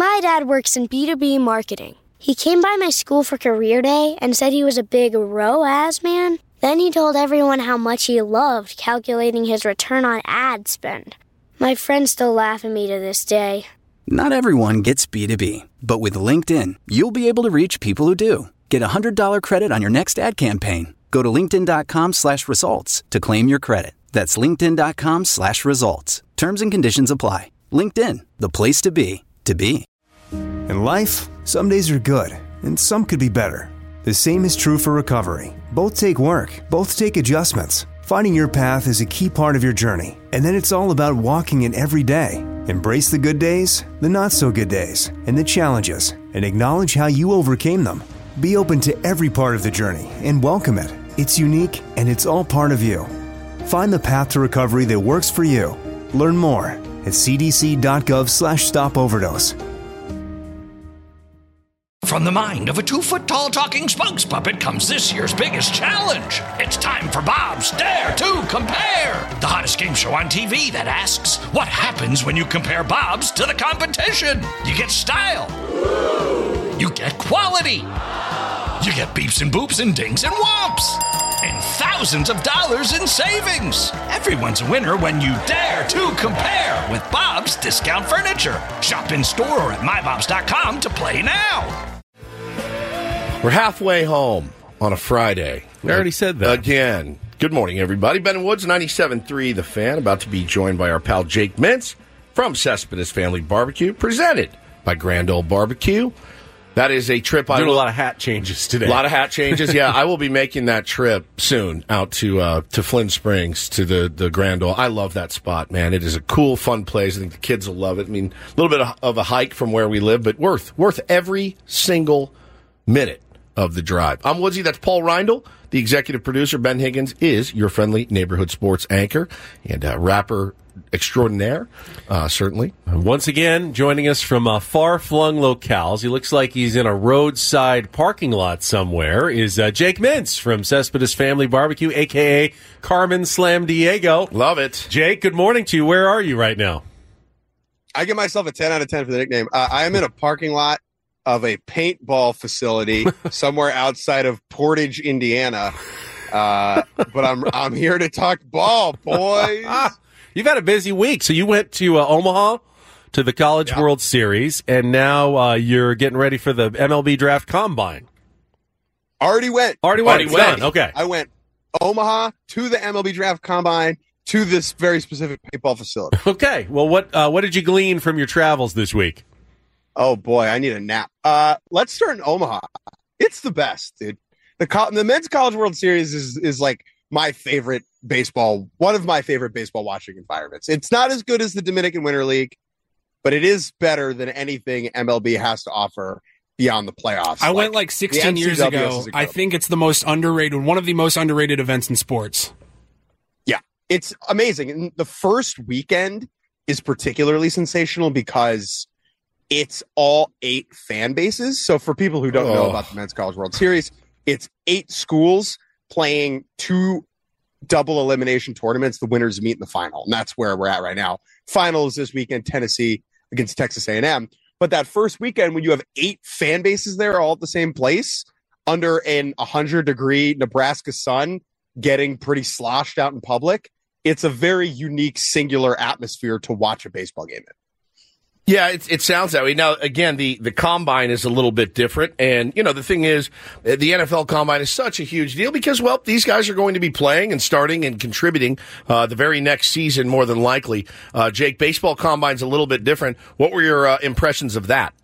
My dad works in B2B marketing. He came by my school for career day and said he was a big ROAS man. Then he told everyone how much he loved calculating his return on ad spend. My friends still laugh at me to this day. Not everyone gets B2B, but with LinkedIn, you'll be able to reach people who do. Get a $100 credit on your next ad campaign. Go to linkedin.com/results to claim your credit. That's linkedin.com/results. Terms and conditions apply. LinkedIn, the place to be, to be. In life, some days are good, and some could be better. The same is true for recovery. Both take work, both take adjustments. Finding your path is a key part of your journey, and then it's all about walking it every day. Embrace the good days, the not-so-good days, and the challenges, and acknowledge how you overcame them. Be open to every part of the journey and welcome it. It's unique, and it's all part of you. Find the path to recovery that works for you. Learn more at cdc.gov/stopoverdose. From the mind of a 2-foot-tall talking spokes puppet comes this year's biggest challenge. It's time for Bob's Dare to Compare, the hottest game show on TV that asks, what happens when you compare Bob's to the competition? You get style. You get quality. You get beeps and boops and dings and whomps. And thousands of dollars in savings. Everyone's a winner when you dare to compare with Bob's Discount Furniture. Shop in store or at mybobs.com to play now. We're halfway home on a Friday. We already said that. Again. Good morning, everybody. Ben Woods, 97.3 The Fan, about to be joined by our pal Jake Mintz from Cespedes Family Barbecue, presented by Grand Ole Barbecue. That is a trip. Doing a lot of hat changes today. A lot of hat changes, yeah. I will be making that trip soon out to Flint Springs, to the Grand Ole. I love that spot, man. It is a cool, fun place. I think the kids will love it. I mean, a little bit of a hike from where we live, but worth every single minute of the drive. I'm Woodsy. That's Paul Reindl. The executive producer, Ben Higgins, is your friendly neighborhood sports anchor and rapper extraordinaire, certainly. Once again, joining us from far-flung locales, he looks like he's in a roadside parking lot somewhere, is Jake Mintz from Cespedes Family Barbecue, a.k.a. Carmen Slam Diego. Love it. Jake, good morning to you. Where are you right now? I give myself a 10 out of 10 for the nickname. I am in a parking lot of a paintball facility somewhere outside of Portage, Indiana. But I'm here to talk ball, boys. You've had a busy week. So you went to Omaha to the College World Series, and now you're getting ready for the MLB Draft Combine. Already went. Okay. I went Omaha to the MLB Draft Combine to this very specific paintball facility. Okay. Well, what did you glean from your travels this week? Oh, boy, I need a nap. Let's start in Omaha. It's the best, dude. The Men's College World Series is like my favorite baseball, one of my favorite baseball watching environments. It's not as good as the Dominican Winter League, but it is better than anything MLB has to offer beyond the playoffs. I went like 16 years ago. I think it's the most underrated, one of the most underrated events in sports. Yeah, it's amazing. And the first weekend is particularly sensational because it's all 8 fan bases. So for people who don't know about the Men's College World Series, it's 8 schools playing 2 double elimination tournaments. The winners meet in the final, and that's where we're at right now. Final is this weekend, Tennessee against Texas A&M. But that first weekend, when you have 8 fan bases there all at the same place under an 100-degree Nebraska sun, getting pretty sloshed out in public, it's a very unique, singular atmosphere to watch a baseball game in. Yeah, it sounds that way. Now, again, the combine is a little bit different. And, you know, the thing is, the NFL combine is such a huge deal because, well, these guys are going to be playing and starting and contributing the very next season, more than likely. Jake, baseball combine's a little bit different. What were your impressions of that?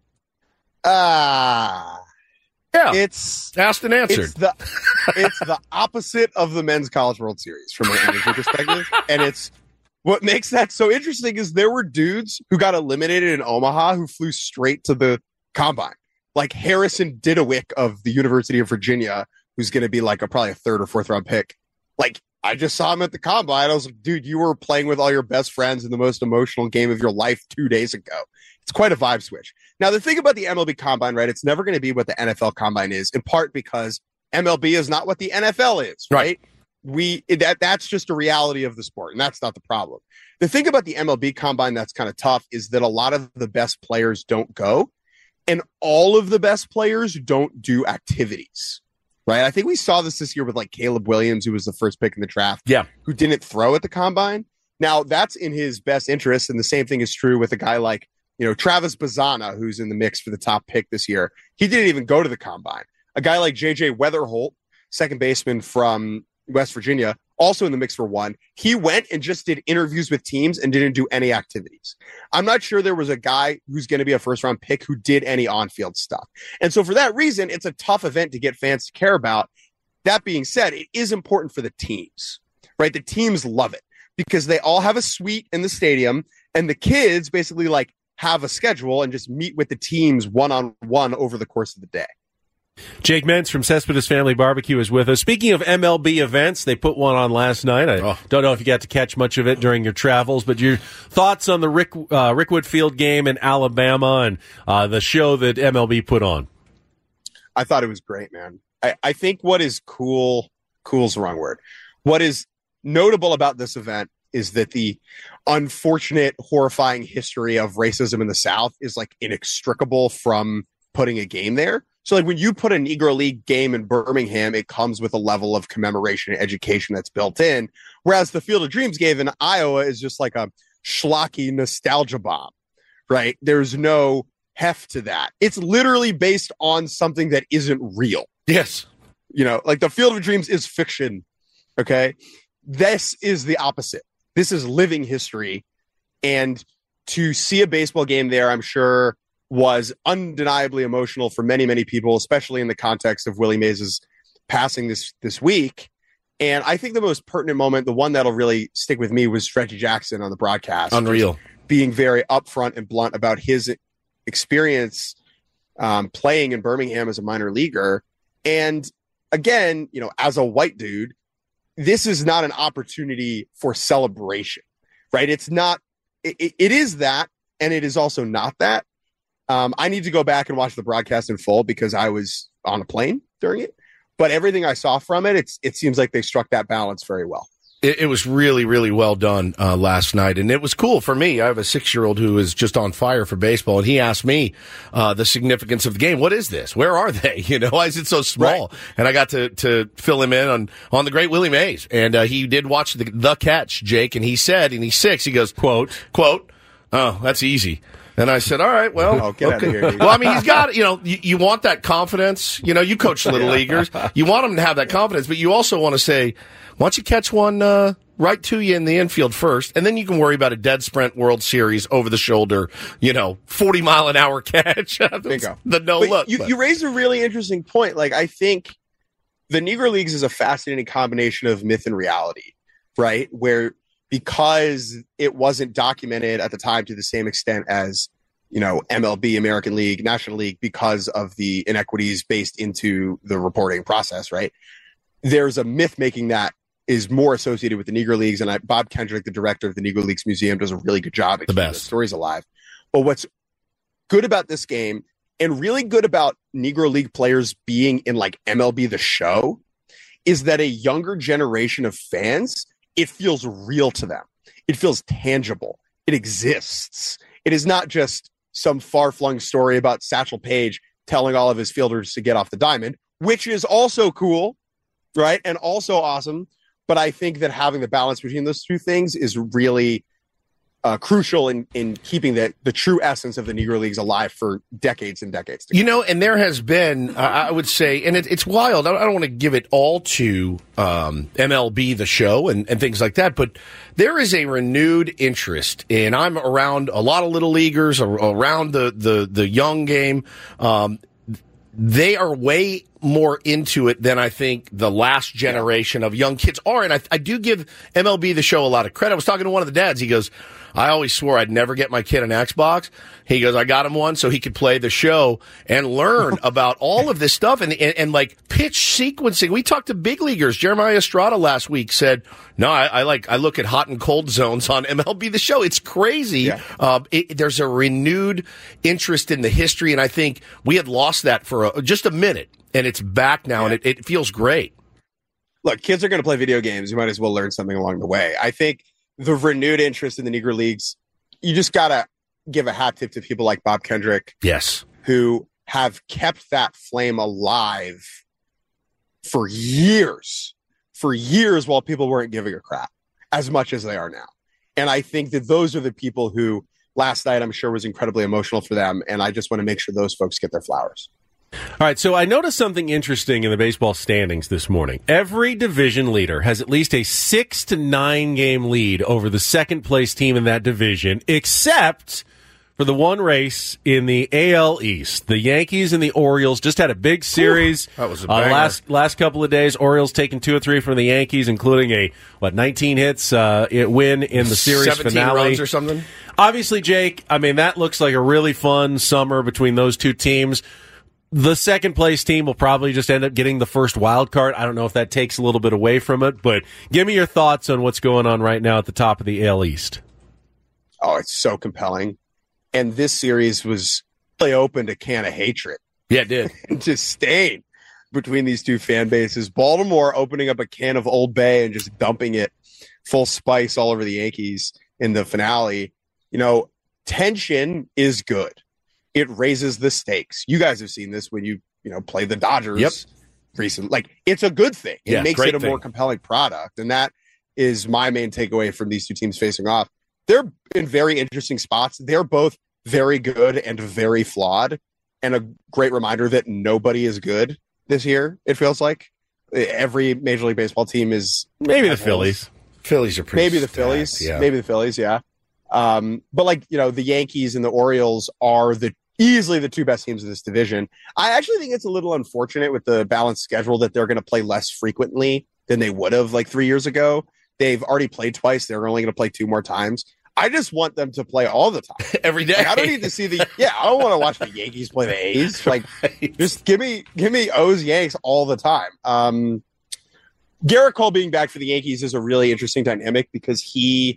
Yeah. It's asked and answered. It's the opposite of the Men's College World Series from an energy perspective. And it's what makes that so interesting is there were dudes who got eliminated in Omaha who flew straight to the combine. Like Harrison Didowick of the University of Virginia, who's going to be like probably a 3rd or 4th round pick. Like, I just saw him at the combine. I was like, dude, you were playing with all your best friends in the most emotional game of your life 2 days ago. It's quite a vibe switch. Now, the thing about the MLB combine, right? It's never going to be what the NFL combine is, in part because MLB is not what the NFL is, right? that's just a reality of the sport, and that's not the problem. The thing about the MLB Combine that's kind of tough is that a lot of the best players don't go, and all of the best players don't do activities, right? I think we saw this year with like Caleb Williams, who was the first pick in the draft, who didn't throw at the Combine. Now, that's in his best interest, and the same thing is true with a guy like, Travis Bazzana, who's in the mix for the top pick this year. He didn't even go to the Combine. A guy like J.J. Weatherholt, second baseman from West Virginia, also in the mix for one. He went and just did interviews with teams and didn't do any activities. I'm not sure there was a guy who's going to be a first-round pick who did any on-field stuff. And so for that reason, it's a tough event to get fans to care about. That being said, it is important for the teams, right? The teams love it because they all have a suite in the stadium, and the kids basically like have a schedule and just meet with the teams one-on-one over the course of the day. Jake Mentz from Cespedes Family Barbecue is with us. Speaking of MLB events, they put one on last night. I don't know if you got to catch much of it during your travels, but your thoughts on the Rickwood Field game in Alabama and the show that MLB put on? I thought it was great, man. I think what is cool's the wrong word. What is notable about this event is that the unfortunate, horrifying history of racism in the South is like inextricable from putting a game there. So like when you put a Negro League game in Birmingham, it comes with a level of commemoration and education that's built in. Whereas the Field of Dreams game in Iowa is just like a schlocky nostalgia bomb, right? There's no heft to that. It's literally based on something that isn't real. Yes. Like the Field of Dreams is fiction. Okay. This is the opposite. This is living history. And to see a baseball game there, I'm sure was undeniably emotional for many, many people, especially in the context of Willie Mays' passing this week. And I think the most pertinent moment, the one that'll really stick with me, was Reggie Jackson on the broadcast. Unreal. Being very upfront and blunt about his experience playing in Birmingham as a minor leaguer. And again, as a white dude, this is not an opportunity for celebration, right? It's not, it is that, and it is also not that. I need to go back and watch the broadcast in full because I was on a plane during it. But everything I saw from it seems like they struck that balance very well. It was really, really well done last night. And it was cool for me. I have a 6-year-old who is just on fire for baseball. And he asked me the significance of the game. What is this? Where are they? Why is it so small? Right. And I got to fill him in on the great Willie Mays. And he did watch the catch, Jake. And he said, and he's 6, he goes, quote, "Oh, that's easy." And I said, all right, well, get out of here, dude. Well, I mean, he's got, you want that confidence. You coach little leaguers. You want them to have that confidence, but you also want to say, why don't you catch one right to you in the infield first, and then you can worry about a dead sprint World Series over the shoulder, 40-mile-an-hour catch. Bingo. The no-look. You raised a really interesting point. Like, I think the Negro Leagues is a fascinating combination of myth and reality, right? Where because it wasn't documented at the time to the same extent as, MLB, American League, National League, because of the inequities based into the reporting process, right? There's a myth making that is more associated with the Negro Leagues. And Bob Kendrick, the director of the Negro Leagues Museum, does a really good job at keeping the stories alive. But what's good about this game and really good about Negro League players being in like MLB The Show is that a younger generation of fans, it feels real to them. It feels tangible. It exists. It is not just some far-flung story about Satchel Paige telling all of his fielders to get off the diamond, which is also cool, right? And also awesome. But I think that having the balance between those two things is really crucial in keeping the true essence of the Negro Leagues alive for decades and decades to come. And there has been, I would say, and it's wild. I don't want to give it all to MLB The Show and things like that, but there is a renewed interest, and I'm around a lot of little leaguers, around the young game. They are way more into it than I think the last generation of young kids are. And I do give MLB The Show a lot of credit. I was talking to one of the dads. He goes, I always swore I'd never get my kid an Xbox. He goes, I got him one so he could play the show and learn about all of this stuff and like pitch sequencing. We talked to big leaguers. Jeremiah Estrada last week said, no, I look at hot and cold zones on MLB The Show. It's crazy. Yeah. There's a renewed interest in the history, and I think we had lost that for just a minute, and it's back now, and it feels great. look, kids are going to play video games. You might as well learn something along the way. I think the renewed interest in the Negro Leagues, you just got to give a hat tip to people like Bob Kendrick. Yes. Who have kept that flame alive for years while people weren't giving a crap as much as they are now. And I think that those are the people who last night, I'm sure, was incredibly emotional for them. And I just want to make sure those folks get their flowers. All right, so I noticed something interesting in the baseball standings this morning. Every division leader has at least a 6 to 9 game lead over the second place team in that division, except for the one race in the AL East. The Yankees and the Orioles just had a big series. That was a banger. Last couple of days, Orioles taking 2 or 3 from the Yankees, including a 19 hits win in the series 17 finale. Runs or something. Obviously, Jake, I mean, that looks like a really fun summer between those two teams. The second place team will probably just end up getting the first wild card. I don't know if that takes a little bit away from it, but give me your thoughts on what's going on right now at the top of the AL East. Oh, it's so compelling. And this series was really opened a can of hatred. Yeah, it did. And disdain between these two fan bases. Baltimore opening up a can of Old Bay and just dumping it full spice all over the Yankees in the finale. You know, tension is good. It raises the stakes. You guys have seen this when you play the Dodgers recently. Like, it's a good thing. It makes it a more compelling product. And that is my main takeaway from these two teams facing off. They're in very interesting spots. They're both very good and very flawed. And a great reminder that nobody is good this year, it feels like. Every Major League Baseball team is... Maybe the Phillies. Phillies are pretty Maybe the stacked, Phillies. yeah. Maybe the Phillies, yeah. But the Yankees and the Orioles are easily the two best teams in this division. I actually think it's a little unfortunate with the balanced schedule that they're going to play less frequently than they would have 3 years ago. They've already played twice. They're only going to play 2 more times. I just want them to play all the time. Every day. I don't need to see I don't want to watch the Yankees play the A's. Just give me O's Yanks all the time. Garrett Cole being back for the Yankees is a really interesting dynamic because he's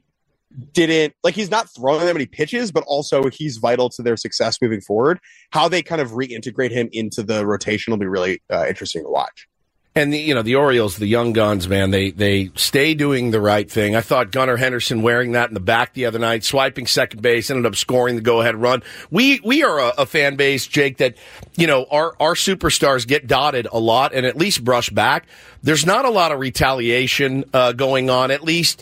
not throwing that many pitches, but also he's vital to their success moving forward. How they kind of reintegrate him into the rotation will be really interesting to watch. And the Orioles, the young guns, man, they stay doing the right thing. I thought Gunnar Henderson wearing that in the back the other night, swiping second base, ended up scoring the go-ahead run. We are a fan base, Jake, that, our superstars get dotted a lot and at least brush back. There's not a lot of retaliation going on, at least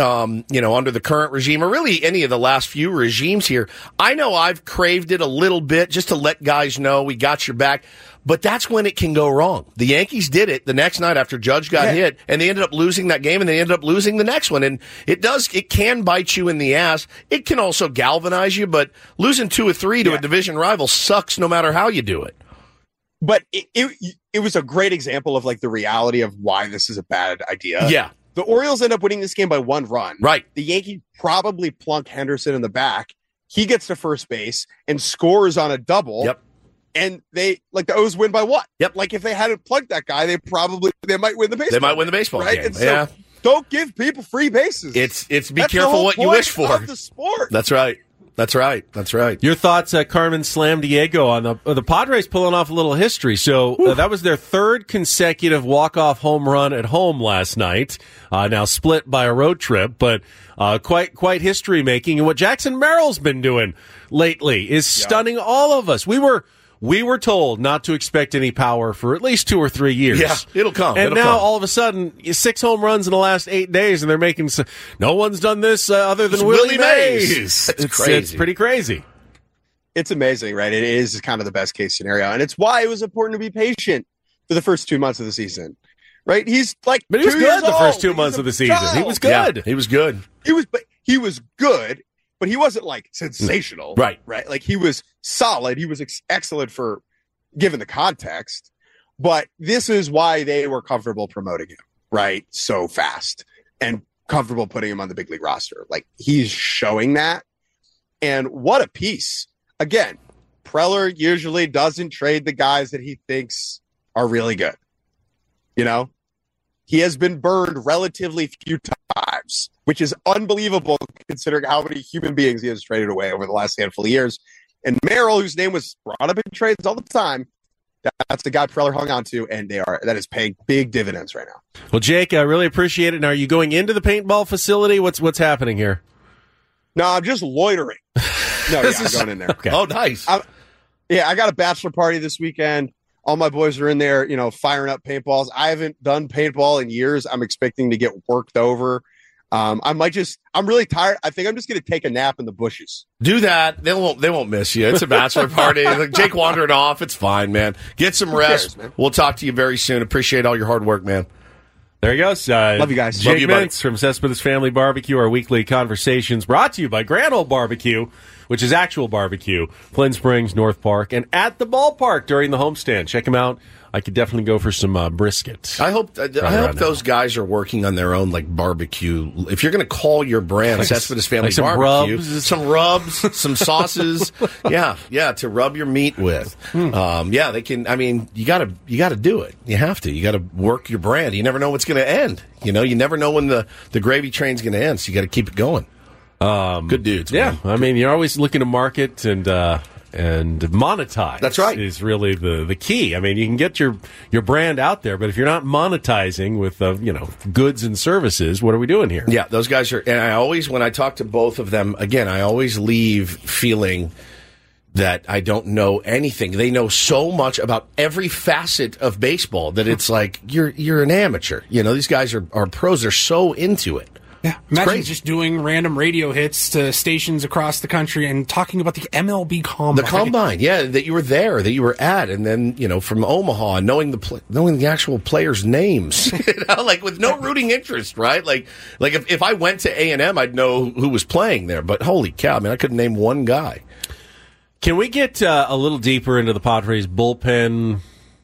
under the current regime or really any of the last few regimes here. I know I've craved it a little bit just to let guys know we got your back. But that's when it can go wrong. The Yankees did it the next night after Judge got hit, and they ended up losing that game, and they ended up losing the next one. And it can bite you in the ass. It can also galvanize you, but losing 2 or 3 to a division rival sucks no matter how you do it. But it was a great example of the reality of why this is a bad idea. Yeah. The Orioles end up winning this game by 1 run. Right. The Yankees probably plunk Henderson in the back. He gets to first base and scores on a double. Yep. And the O's win by what? Yep. If they hadn't plugged that guy, they might win the baseball. They might win the baseball right? game. And so don't give people free bases. It's be That's careful what you wish for. Of the sport. That's right. That's right. Your thoughts, Carmen Slamdiego, on the Padres pulling off a little history. So that was their 3rd consecutive walk-off home run at home last night. Now split by a road trip, but quite history-making. And what Jackson Merrill's been doing lately is stunning all of us. We were told not to expect any power for at least 2 or 3 years. Yeah, it'll come. And all of a sudden, 6 home runs in the last 8 days, and they're making no one's done this other than Willie Mays. It's crazy. It's pretty crazy. It's amazing, right? It is kind of the best case scenario, and it's why it was important to be patient for the first 2 months of the season, right? But he was good the first 2 months of the season. He was good. Yeah, he was good. He was good. But he wasn't sensational. Right. He was solid. He was excellent for given the context. But this is why they were comfortable promoting him, right? So fast and comfortable putting him on the big league roster. He's showing that. And what a piece. Again, Preller usually doesn't trade the guys that he thinks are really good. He has been burned relatively few times, which is unbelievable considering how many human beings he has traded away over the last handful of years. And Merrill, whose name was brought up in trades all the time, That's the guy Preller hung on to, and that is paying big dividends right now. Well, Jake, I really appreciate it. Now, are you going into the paintball facility? What's happening here? No, I'm just loitering. No, I'm going in there. Okay. Oh, nice. I got a bachelor party this weekend. All my boys are in there, firing up paintballs. I haven't done paintball in years. I'm expecting to get worked over. I'm really tired. I think I'm just going to take a nap in the bushes. Do that. They won't miss you. It's a bachelor party. Like Jake wandering off. It's fine, man. Get some rest. Cares, we'll talk to you very soon. Appreciate all your hard work, man. There he goes. Love you guys. Jake Mintz from Cespedes Family Barbecue. Our weekly conversations brought to you by Grand Ole Barbecue, which is actual barbecue, Flint Springs, North Park, and at the ballpark during the homestand. Check them out. I could definitely go for some brisket. I hope those guys are working on their own barbecue. If you're going to call your brand Cespedes Family Barbecue, some rubs, some sauces, to rub your meat with. They can. I mean, you got to do it. You have to. You got to work your brand. You never know what's going to end. You never know when the gravy train's going to end. So you got to keep it going. Good dudes. Man. Yeah, I mean, you're always looking to market and monetize. That's right. Is really the key. I mean, you can get your brand out there, but if you're not monetizing with goods and services, what are we doing here? Yeah, those guys are. And I always, when I talk to both of them, again, I always leave feeling that I don't know anything. They know so much about every facet of baseball that it's like you're an amateur. These guys are pros. They're so into it. Yeah, imagine just doing random radio hits to stations across the country and talking about the MLB Combine. The Combine, yeah, that you were there, that you were at, and then, from Omaha, knowing the actual players' names, with no rooting interest, right? Like if I went to A&M, I'd know who was playing there, but holy cow, I couldn't name one guy. Can we get a little deeper into the Padres bullpen?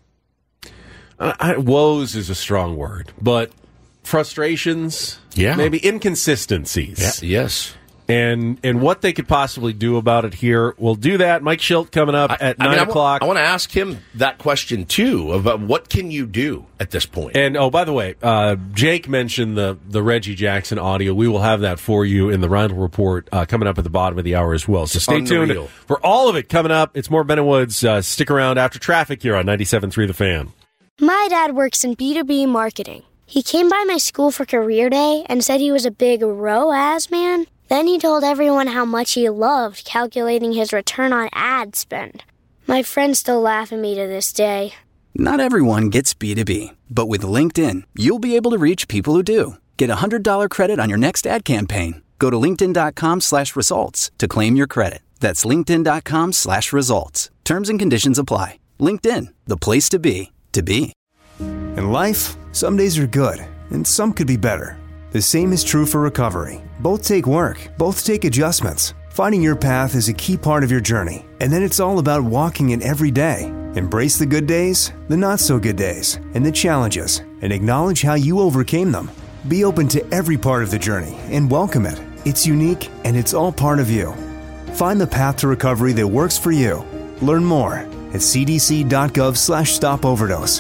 Woes is a strong word, but frustrations, maybe inconsistencies, yes, and what they could possibly do about it here. We'll do that. Mike Schilt coming up at 9 o'clock. I want to ask him that question too about what can you do at this point. And by the way, Jake mentioned the Reggie Jackson audio. We will have that for you in the Rindle Report coming up at the bottom of the hour as well. So stay tuned for all of it coming up. It's more Ben and Woods. Stick around after traffic here on 97.3 The Fan. My dad works in B2B marketing. He came by my school for career day and said he was a big ROAS man. Then he told everyone how much he loved calculating his return on ad spend. My friends still laugh at me to this day. Not everyone gets B2B, but with LinkedIn, you'll be able to reach people who do. Get a $100 credit on your next ad campaign. Go to linkedin.com/results to claim your credit. That's linkedin.com/results. Terms and conditions apply. LinkedIn, the place to be, to be. In life, some days are good, and some could be better. The same is true for recovery. Both take work, both take adjustments. Finding your path is a key part of your journey, and then it's all about walking it every day. Embrace the good days, the not-so-good days, and the challenges, and acknowledge how you overcame them. Be open to every part of the journey and welcome it. It's unique, and it's all part of you. Find the path to recovery that works for you. Learn more at cdc.gov/stopoverdose.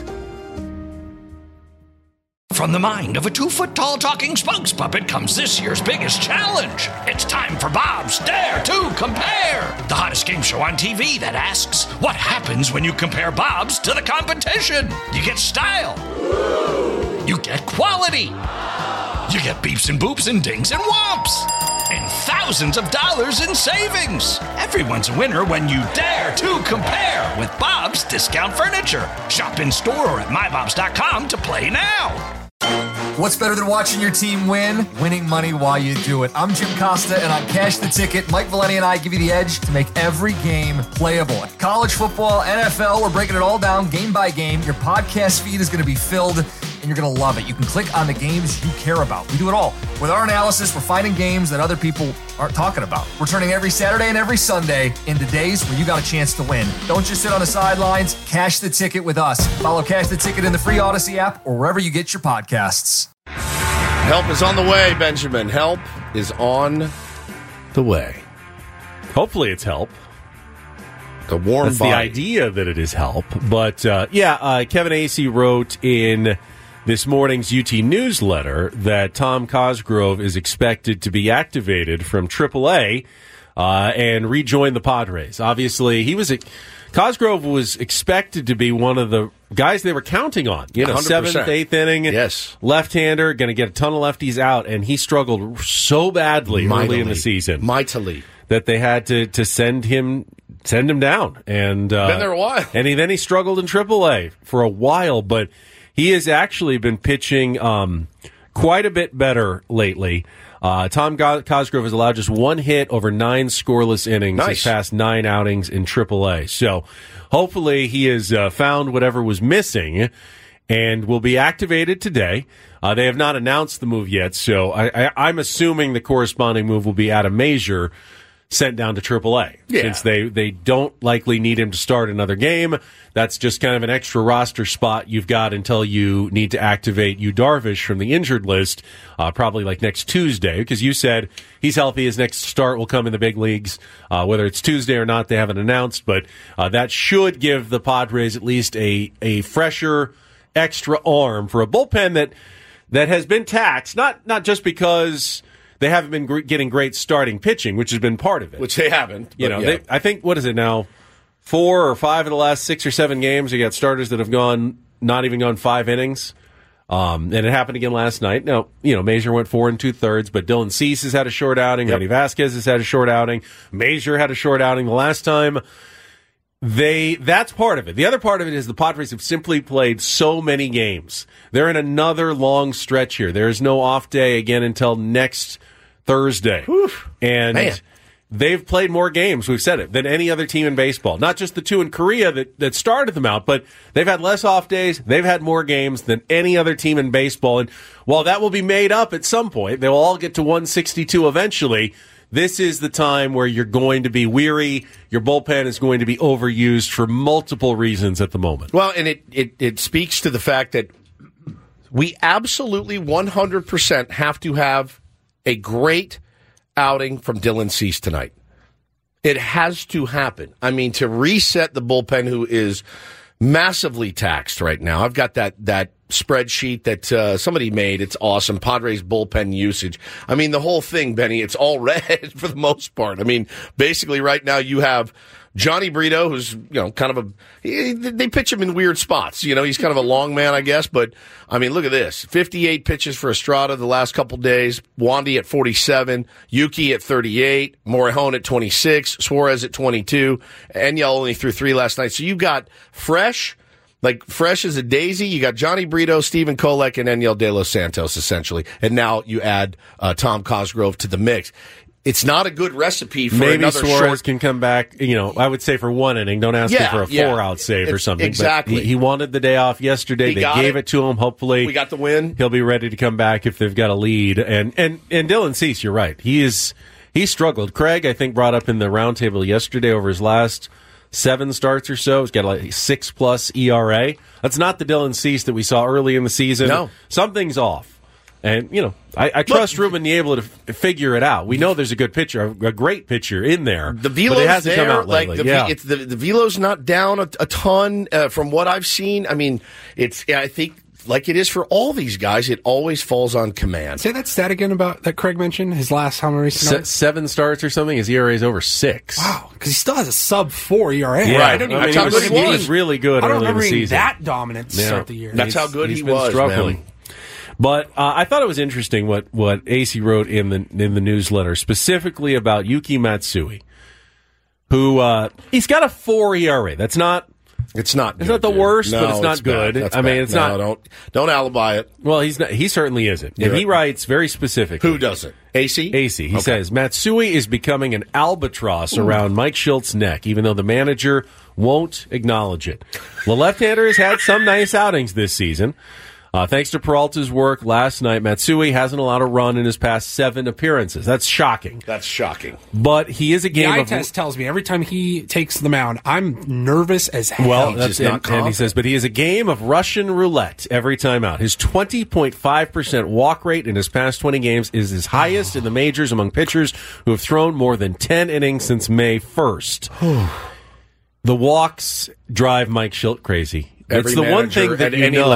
From the mind of a 2-foot-tall talking spokes puppet comes this year's biggest challenge. It's time for Bob's Dare to Compare, the hottest game show on TV that asks, what happens when you compare Bob's to the competition? You get style. You get quality. You get beeps and boops and dings and whomps. And thousands of dollars in savings. Everyone's a winner when you dare to compare with Bob's Discount Furniture. Shop in store or at mybobs.com to play now. What's better than watching your team win? Winning money while you do it. I'm Jim Costa, and on Cash the Ticket, Mike Valeni and I give you the edge to make every game playable. College football, NFL, we're breaking it all down game by game. Your podcast feed is going to be filled, and you're going to love it. You can click on the games you care about. We do it all. With our analysis, we're finding games that other people aren't talking about. We're turning every Saturday and every Sunday into days where you got a chance to win. Don't just sit on the sidelines. Cash the Ticket with us. Follow Cash the Ticket in the free Odyssey app or wherever you get your podcasts. Help is on the way, Benjamin. Help is on the way. Hopefully it's help. A warm That's body. the idea that it is help. But, Kevin Acee wrote in this morning's UT newsletter that Tom Cosgrove is expected to be activated from AAA and rejoin the Padres. Obviously, he was Cosgrove was expected to be one of the guys they were counting on. 7th, 8th inning, left-hander, going to get a ton of lefties out, and he struggled so badly early in the season. Mightily. That they had to send him down. And been there a while. And then he struggled in AAA for a while, but he has actually been pitching quite a bit better lately. Tom Cosgrove has allowed just one hit over 9 scoreless innings his past 9 outings in AAA. So hopefully he has found whatever was missing and will be activated today. They have not announced the move yet, so I'm assuming the corresponding move will be Adam Mazur sent down to AAA. Since they don't likely need him to start another game. That's just kind of an extra roster spot you've got until you need to activate Yu Darvish from the injured list, probably like next Tuesday, because you said he's healthy. His next start will come in the big leagues. Whether it's Tuesday or not, they haven't announced, but that should give the Padres at least a fresher, extra arm for a bullpen that has been taxed, not just because they haven't been getting great starting pitching, which has been part of it. Which they haven't. I think, what is it now? 4 or 5 of the last 6 or 7 games, you got starters that have not even gone 5 innings. And it happened again last night. Now, Mazur went 4 2/3, but Dylan Cease has had a short outing. Randy Vasquez has had a short outing. Mazur had a short outing the last time. That's part of it. The other part of it is the Padres have simply played so many games. They're in another long stretch here. There is no off day again until next Thursday. Whew. And they've played more games, we've said it, than any other team in baseball. Not just the 2 in Korea that started them out, but they've had less off days. They've had more games than any other team in baseball. And while that will be made up at some point, they will all get to 162 eventually. This is the time where you're going to be weary. Your bullpen is going to be overused for multiple reasons at the moment. Well, and it speaks to the fact that we absolutely 100% have to have a great outing from Dylan Cease tonight. It has to happen. I mean, to reset the bullpen, who is massively taxed right now. I've got that spreadsheet that somebody made. It's awesome. Padres bullpen usage. I mean, the whole thing, Benny, it's all red for the most part. I mean, basically right now you have Johnny Brito, who's, kind of they pitch him in weird spots. He's kind of a long man, I guess. But, I mean, look at this. 58 pitches for Estrada the last couple days. Wandy at 47. Yuki at 38. Morejon at 26. Suarez at 22. Enyel only threw 3 last night. So you've got fresh as a daisy. You got Johnny Brito, Stephen Kolek, and Enyel De Los Santos, essentially. And now you add Tom Cosgrove to the mix. It's not a good recipe for maybe another Suarez can come back, I would say for 1 inning. Don't ask him for a 4-out save or something. Exactly. But he wanted the day off yesterday. They gave it to him. Hopefully we got the win. He'll be ready to come back if they've got a lead. And Dylan Cease, you're right. He struggled. Craig, I think, brought up in the roundtable yesterday over his last 7 starts or so. He's got like 6+ ERA. That's not the Dylan Cease that we saw early in the season. No. Something's off. And, I trust Ruben Niebla to figure it out. We know there's a good pitcher, a great pitcher in there. The velo's but it hasn't there. Come out lately. The velo's not down a ton from what I've seen. I mean, I think, like it is for all these guys, it always falls on command. Say that stat again about that Craig mentioned. His last how many starts? 7 starts or something. His ERA is over 6. Wow, because he still has a sub-4 ERA. Yeah, right. That's how good he was really good early in the season. That dominant to start the year. That's how good he's he been was, struggling. Man. But I thought it was interesting what AC wrote in the newsletter, specifically about Yuki Matsui, who he's got a 4 ERA. That's not. It's not. It's not the worst, but it's not good. I mean, it's not. Don't alibi it. Well, he's not. He certainly isn't. And he writes very specifically. Who doesn't? AC. He says Matsui is becoming an albatross around Mike Schilt's neck, even though the manager won't acknowledge it. The left-hander has had some nice outings this season. Thanks to Peralta's work last night, Matsui hasn't allowed a run in his past 7 appearances. That's shocking. But he is a game the eye test tells me every time he takes the mound, I'm nervous as hell. Well, that's and he says, but he is a game of Russian roulette every time out. His 20.5% walk rate in his past 20 games is his highest in the majors among pitchers who have thrown more than 10 innings since May 1st. The walks drive Mike Schilt crazy. Every it's the one thing that at any level.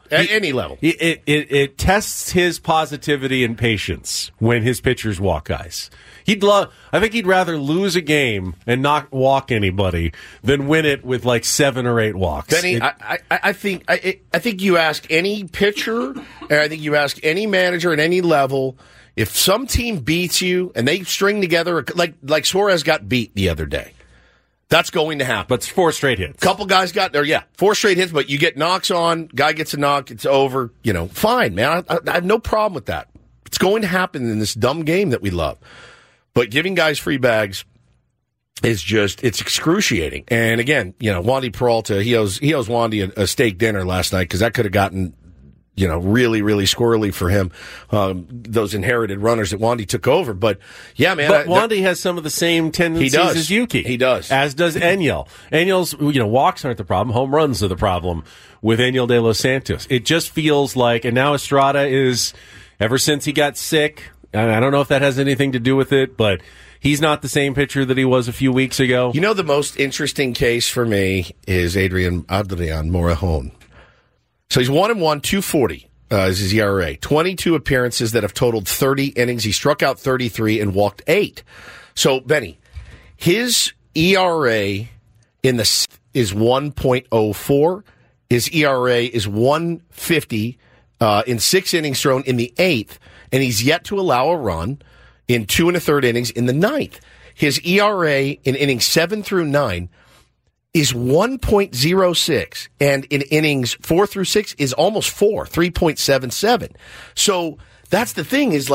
At any level. It tests his positivity and patience when his pitchers walk guys. I think he'd rather lose a game and not walk anybody than win it with like 7 or 8 walks. Benny, I think you ask any pitcher, and I think you ask any manager at any level, if some team beats you and they string together, like Suarez got beat the other day, that's going to happen. But it's 4 straight hits. Couple guys got there, 4 straight hits, but you get knocks on, guy gets a knock, it's over. Fine, man. I have no problem with that. It's going to happen in this dumb game that we love. But giving guys free bags is it's excruciating. And again, Wandy Peralta, he owes Wandy a steak dinner last night because that could have gotten, really, really squirrely for him. Those inherited runners that Wandy took over. But yeah, man. But Wandy has some of the same tendencies as Yuki. He does. As does Enyel. Enyel's, walks aren't the problem. Home runs are the problem with Enyel de los Santos. It just feels like, and now Estrada is, ever since he got sick, I don't know if that has anything to do with it, but he's not the same pitcher that he was a few weeks ago. The most interesting case for me is Adrian Morejon. So he's 1-1, 240 is his ERA. 22 appearances that have totaled 30 innings. He struck out 33 and walked 8. So, Benny, his ERA in the is 1.04. His ERA is 1.50 in 6 innings thrown in the 8th. And he's yet to allow a run in 2 1/3 innings in the 9th. His ERA in innings 7 through 9 is 1.06, and in innings 4 through 6 is almost 4, 3.77. So that's the thing is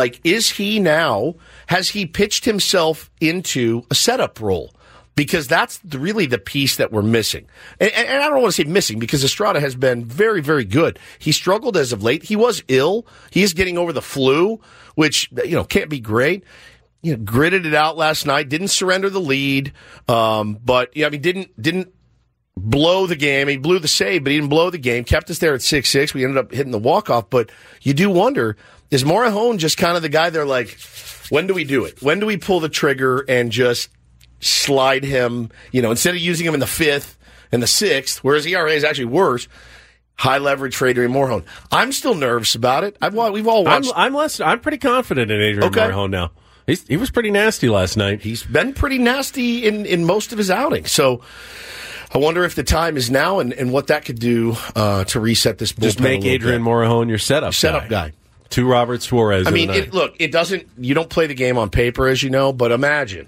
has he pitched himself into a setup role? Because that's really the piece that we're missing. And I don't want to say missing because Estrada has been very, very good. He struggled as of late. He was ill. He is getting over the flu, which, can't be great. Gritted it out last night. Didn't surrender the lead. But didn't blow the game. He blew the save, but he didn't blow the game. Kept us there at 6-6. We ended up hitting the walk-off. But you do wonder, is Morejon just kind of the guy they're like, when do we do it? When do we pull the trigger and just slide him, instead of using him in the 5th and the 6th, whereas ERA is actually worse, high leverage for Adrian Morejon. I'm still nervous about it. We've all watched. I'm pretty confident in Adrian Morejon now. He was pretty nasty last night. He's been pretty nasty in most of his outings. So I wonder if the time is now and what that could do to reset this bullpen. Just make Adrian Morejon your setup guy. 2 Robert Suarez. I mean, it doesn't. You don't play the game on paper, as you know, but imagine.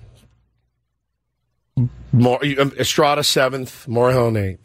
Estrada 7th, Morejon 8th.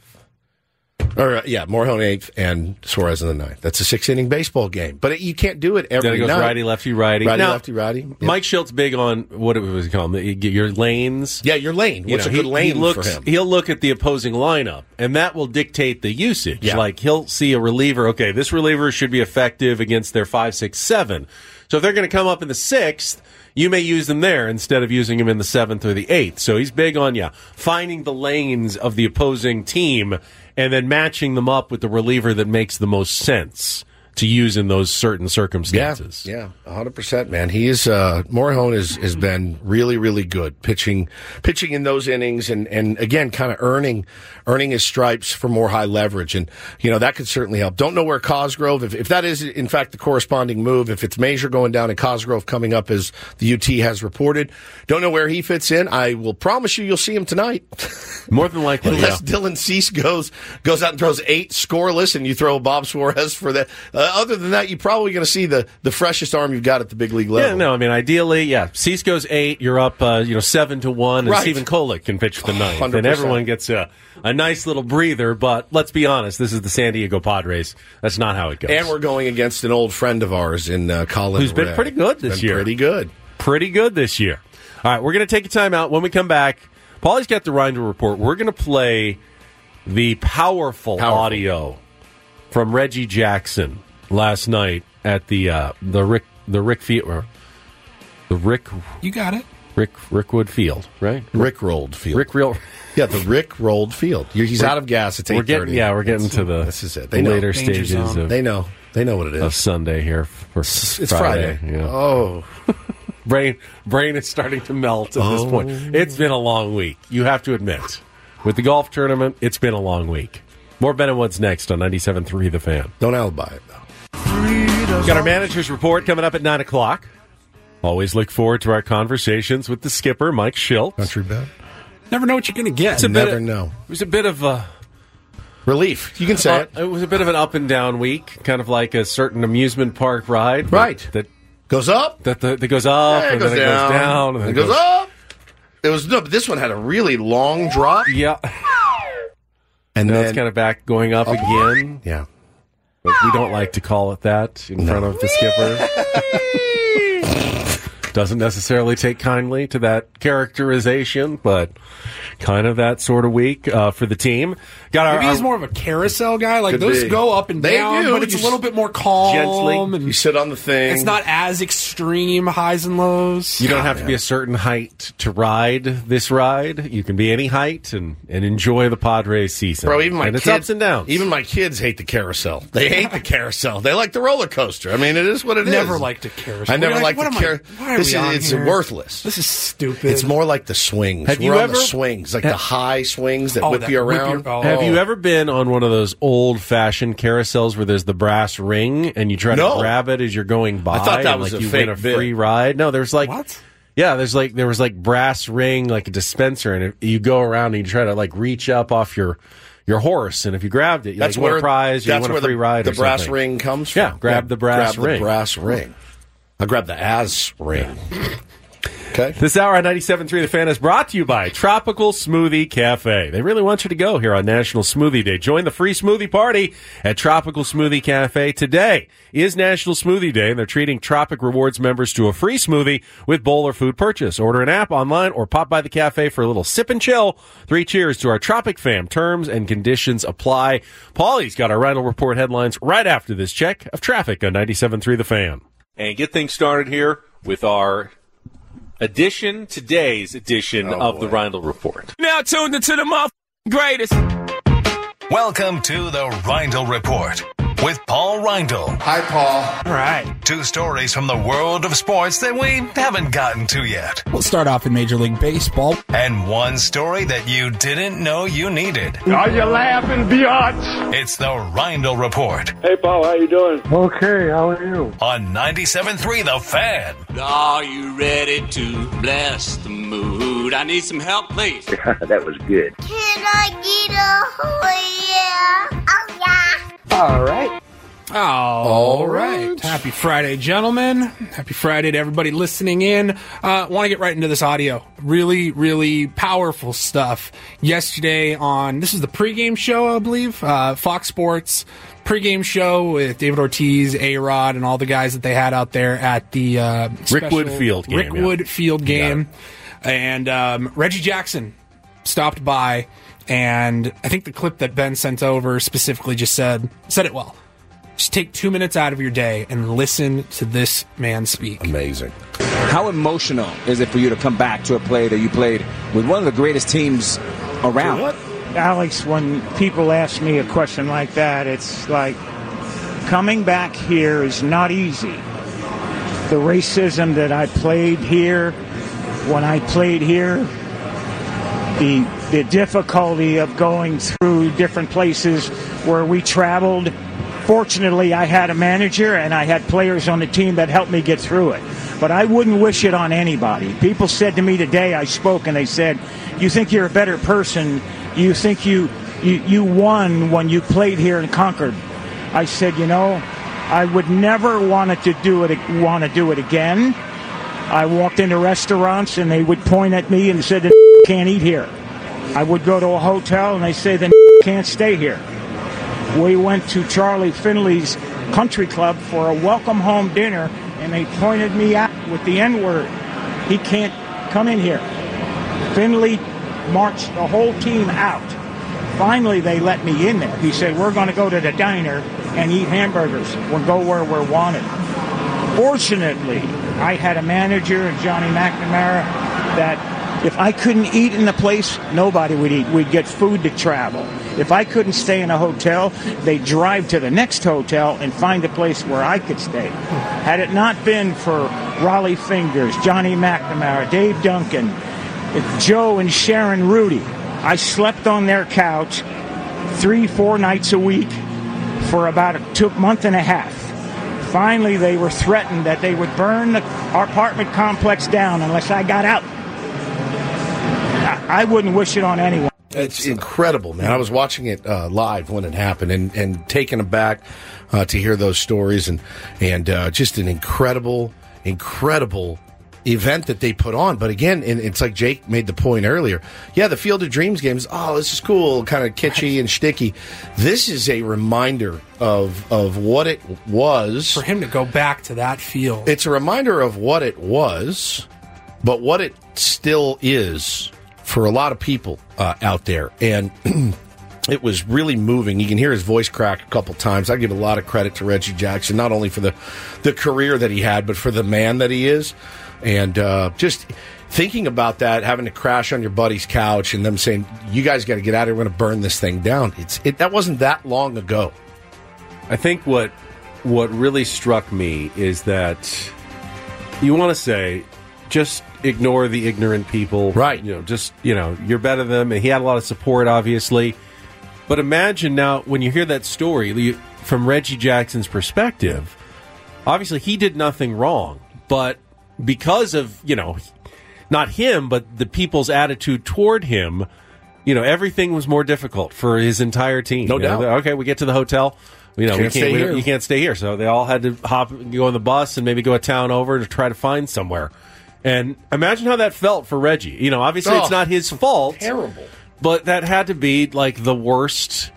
Morejon 8th and Suarez in the 9th. That's a 6-inning baseball game. But you can't do it every night. Then it goes righty, lefty, righty. Lefty, righty. Yep. Mike Schilt's big on, what was he called? Your lanes. Yeah, your lane. What's a good lane for him? He'll look at the opposing lineup, and that will dictate the usage. Yeah. Like, he'll see a reliever, okay, this reliever should be effective against their 5, 6, 7. So if they're going to come up in the 6th, you may use them there instead of using him in the 7th or the 8th. So he's big on, finding the lanes of the opposing team and then matching them up with the reliever that makes the most sense to use in those certain circumstances. Yeah, 100%, man. He is Morejon has been really, really good pitching in those innings, and again, kind of earning his stripes for more high leverage, and that could certainly help. Don't know where Cosgrove, if that is in fact the corresponding move, if it's Major going down and Cosgrove coming up as the UT has reported. Don't know where he fits in. I will promise you'll see him tonight. More than likely, unless Dylan Cease goes out and throws 8 scoreless, and you throw Bob Suarez for that. Other than that, you're probably going to see the freshest arm you've got at the big league level. Yeah, no, I mean, ideally, Cease goes 8, you're up, 7-1, and right. Stephen Kolek can pitch the 9th, 100%. and everyone gets a nice little breather. But let's be honest, this is the San Diego Padres. That's not how it goes. And we're going against an old friend of ours in Colin, who's been pretty good this year. Pretty good this year. All right, we're going to take a timeout. When we come back, Paulie's got the Reinder Report. We're going to play the powerful audio from Reggie Jackson last night at the Rick Field. You got it. Rickwood Field, right? Rickrolled Field. Yeah, the Rickrolled Field. He's out of gas. It's 8:30. We're getting to the this is it. later stages of they know what it is. Of Sunday here for it's Friday. Oh. Brain is starting to melt at this point. It's been a long week. You have to admit. With the golf tournament, it's been a long week. More Ben and Woods next on 97.3 The Fan. Don't alibi it, though. Got our manager's report coming up at 9 o'clock. Always look forward to our conversations with the skipper, Mike Shildt. Country bet. Never know what you're going to get. Never know. It was a bit of relief. You can say it. It was a bit of an up and down week, kind of like a certain amusement park ride. Right. That goes up. That goes up, Yeah, and then it goes down. And then it goes up. But this one had a really long drop. Yeah. And then it's kind of back going up again. Yeah. But we don't like to call it that in front of the skipper. Doesn't necessarily take kindly to that characterization, but kind of that sort of week for the team. Maybe he's more of a carousel guy. Like those go up and down, but it's a little bit more calm. Gently. And you sit on the thing. It's not as extreme highs and lows. You don't have to be a certain height to ride this ride. You can be any height and enjoy the Padres season. Bro, even my it's ups and downs. Even my kids hate the carousel. They hate the carousel. They like the roller coaster. I mean, it is what it is. Never liked a carousel. I never liked the carousel. It's worthless. This is stupid. It's more like the swings. Have you We're on ever the swings, like the high swings that whip you around? Have you ever been on one of those old-fashioned carousels where there's the brass ring and you try to grab it as you're going by? I thought that was like a you fake win a free ride. No, there's like what? Yeah, there was like brass ring, like a dispenser, and you go around and you try to like reach up off your horse, and if you grabbed it, you win a prize or you win a free ride. The brass ring comes from. Yeah, grab the brass ring. The brass ring. I grabbed the As ring. Okay. This hour on 97.3 The Fan is brought to you by Tropical Smoothie Cafe. They really want you to go here on National Smoothie Day. Join the free smoothie party at Tropical Smoothie Cafe. Today is National Smoothie Day, and they're treating Tropic Rewards members to a free smoothie with bowl or food purchase. Order an app, online, or pop by the cafe for a little sip and chill. 3 cheers to our Tropic fam. Terms and conditions apply. Paulie's got our Rhino Report headlines right after this check of traffic on 97.3 The Fan. And get things started here with our today's edition of the Rindle Report. Now tuned into the greatest. Welcome to the Rindle Report with Paul Rindle. Hi, Paul. All right. 2 stories from the world of sports that we haven't gotten to yet. We'll start off in Major League Baseball. And 1 story that you didn't know you needed. Are you laughing, biatch? It's the Rindle Report. Hey, Paul, how you doing? Okay, how are you? On 97.3 The Fan. Are you ready to bless the mood? I need some help, please. That was good. Can I get a yeah? Oh, yeah. All right. All right. Happy Friday, gentlemen. Happy Friday to everybody listening in. Want to get right into this audio. Really, really powerful stuff. Yesterday this is the pregame show, I believe, Fox Sports pregame show with David Ortiz, A-Rod, and all the guys that they had out there at the Rickwood Field game. And Reggie Jackson stopped by, and I think the clip that Ben sent over specifically just said it well. Just take 2 minutes out of your day and listen to this man speak. Amazing. How emotional is it for you to come back to a play that you played with one of the greatest teams around? Alex, when people ask me a question like that, it's like coming back here is not easy. The racism that I played here, when I played here, the difficulty of going through different places where we traveled. Fortunately, I had a manager and I had players on the team that helped me get through it. But I wouldn't wish it on anybody. People said to me today, I spoke, and they said, you think you're a better person, you think you won when you played here in Concord. I said, I would never want to do it again. I walked into restaurants and they would point at me and said, the can't eat here. I would go to a hotel and they say, the can't stay here. We went to Charlie Finley's Country Club for a welcome home dinner, and they pointed me out with the N-word. He can't come in here. Finley marched the whole team out. Finally, they let me in there. He said, we're going to go to the diner and eat hamburgers. We'll go where we're wanted. Fortunately, I had a manager, Johnny McNamara, that if I couldn't eat in the place, nobody would eat. We'd get food to travel. If I couldn't stay in a hotel, they'd drive to the next hotel and find a place where I could stay. Had it not been for Raleigh Fingers, Johnny McNamara, Dave Duncan, Joe and Sharon Rudy, I slept on their couch 3-4 nights a week for about a month and a half. Finally, they were threatened that they would burn our apartment complex down unless I got out. I wouldn't wish it on anyone. It's incredible, man. I was watching it live when it happened and taken aback to hear those stories and just an incredible event that they put on. But again, it's like Jake made the point earlier. Yeah, the Field of Dreams games, this is cool, kind of kitschy and shticky. This is a reminder of what it was. For him to go back to that field. It's a reminder of what it was, but what it still is for a lot of people out there. And it was really moving. You can hear his voice crack a couple times. I give a lot of credit to Reggie Jackson, not only for the career that he had, but for the man that he is. And just thinking about that, having to crash on your buddy's couch and them saying, you guys got to get out of here, we're going to burn this thing down. That wasn't that long ago. I think what really struck me is that you want to say, just ignore the ignorant people. Right. You're better than them. And he had a lot of support, obviously. But imagine now, when you hear that story from Reggie Jackson's perspective, obviously he did nothing wrong. But because of, not him, but the people's attitude toward him, everything was more difficult for his entire team. No doubt. Okay, we get to the hotel. You can't stay here. So they all had to go on the bus and maybe go a town over to try to find somewhere. And imagine how that felt for Reggie. Obviously it's not his fault. Terrible. But that had to be like the worst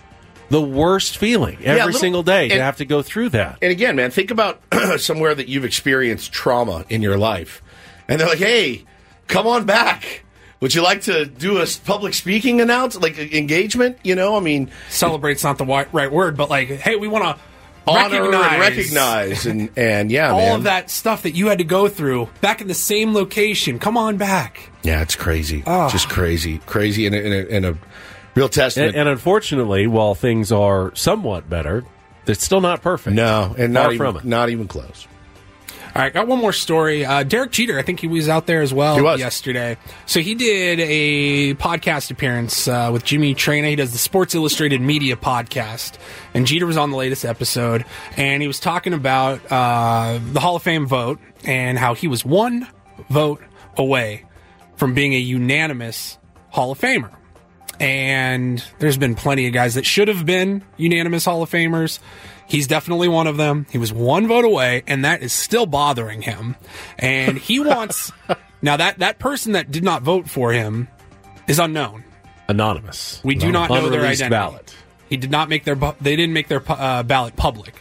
feeling every single day to have to go through that. And again, man, think about somewhere that you've experienced trauma in your life. And they're like, hey, come on back. Would you like to do a public speaking engagement? Celebrate's not the right word, but hey, we want to honor and recognize and yeah, all man. of that stuff that you had to go through back in the same location. Come on back. Yeah, it's crazy. Just crazy in a real testament. And unfortunately, while things are somewhat better, they're still not perfect. No, and not even close. All right, got one more story. Derek Jeter, I think he was out there as well yesterday. So he did a podcast appearance with Jimmy Traina. He does the Sports Illustrated Media podcast. And Jeter was on the latest episode. And he was talking about the Hall of Fame vote and how he was one vote away from being a unanimous Hall of Famer. And there's been plenty of guys that should have been unanimous Hall of Famers. He's definitely one of them. He was one vote away, and that is still bothering him. And he wants... Now, that person that did not vote for him is unknown. Anonymous. We do not know their Unreleased identity. Ballot. They didn't make their ballot public.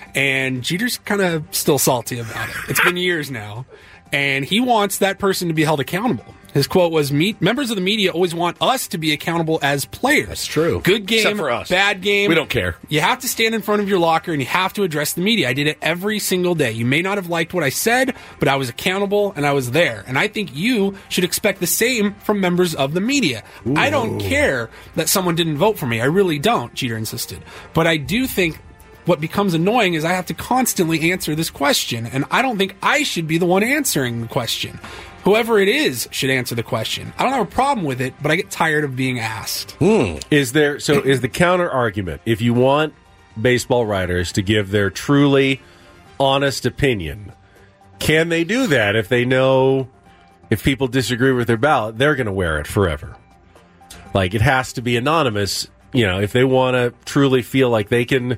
And Jeter's kind of still salty about it. It's been years now. And he wants that person to be held accountable. His quote was, members of the media always want us to be accountable as players. That's true. Good game, except for us. Bad game. We don't care. You have to stand in front of your locker and you have to address the media. I did it every single day. You may not have liked what I said, but I was accountable and I was there. And I think you should expect the same from members of the media. Ooh. I don't care that someone didn't vote for me. I really don't, Jeter insisted. But I do think what becomes annoying is I have to constantly answer this question, and I don't think I should be the one answering the question. Whoever it is should answer the question. I don't have a problem with it, but I get tired of being asked. Is the counter argument, if you want baseball writers to give their truly honest opinion, can they do that if they know if people disagree with their ballot, they're going to wear it forever? Like, it has to be anonymous, if they want to truly feel like they can,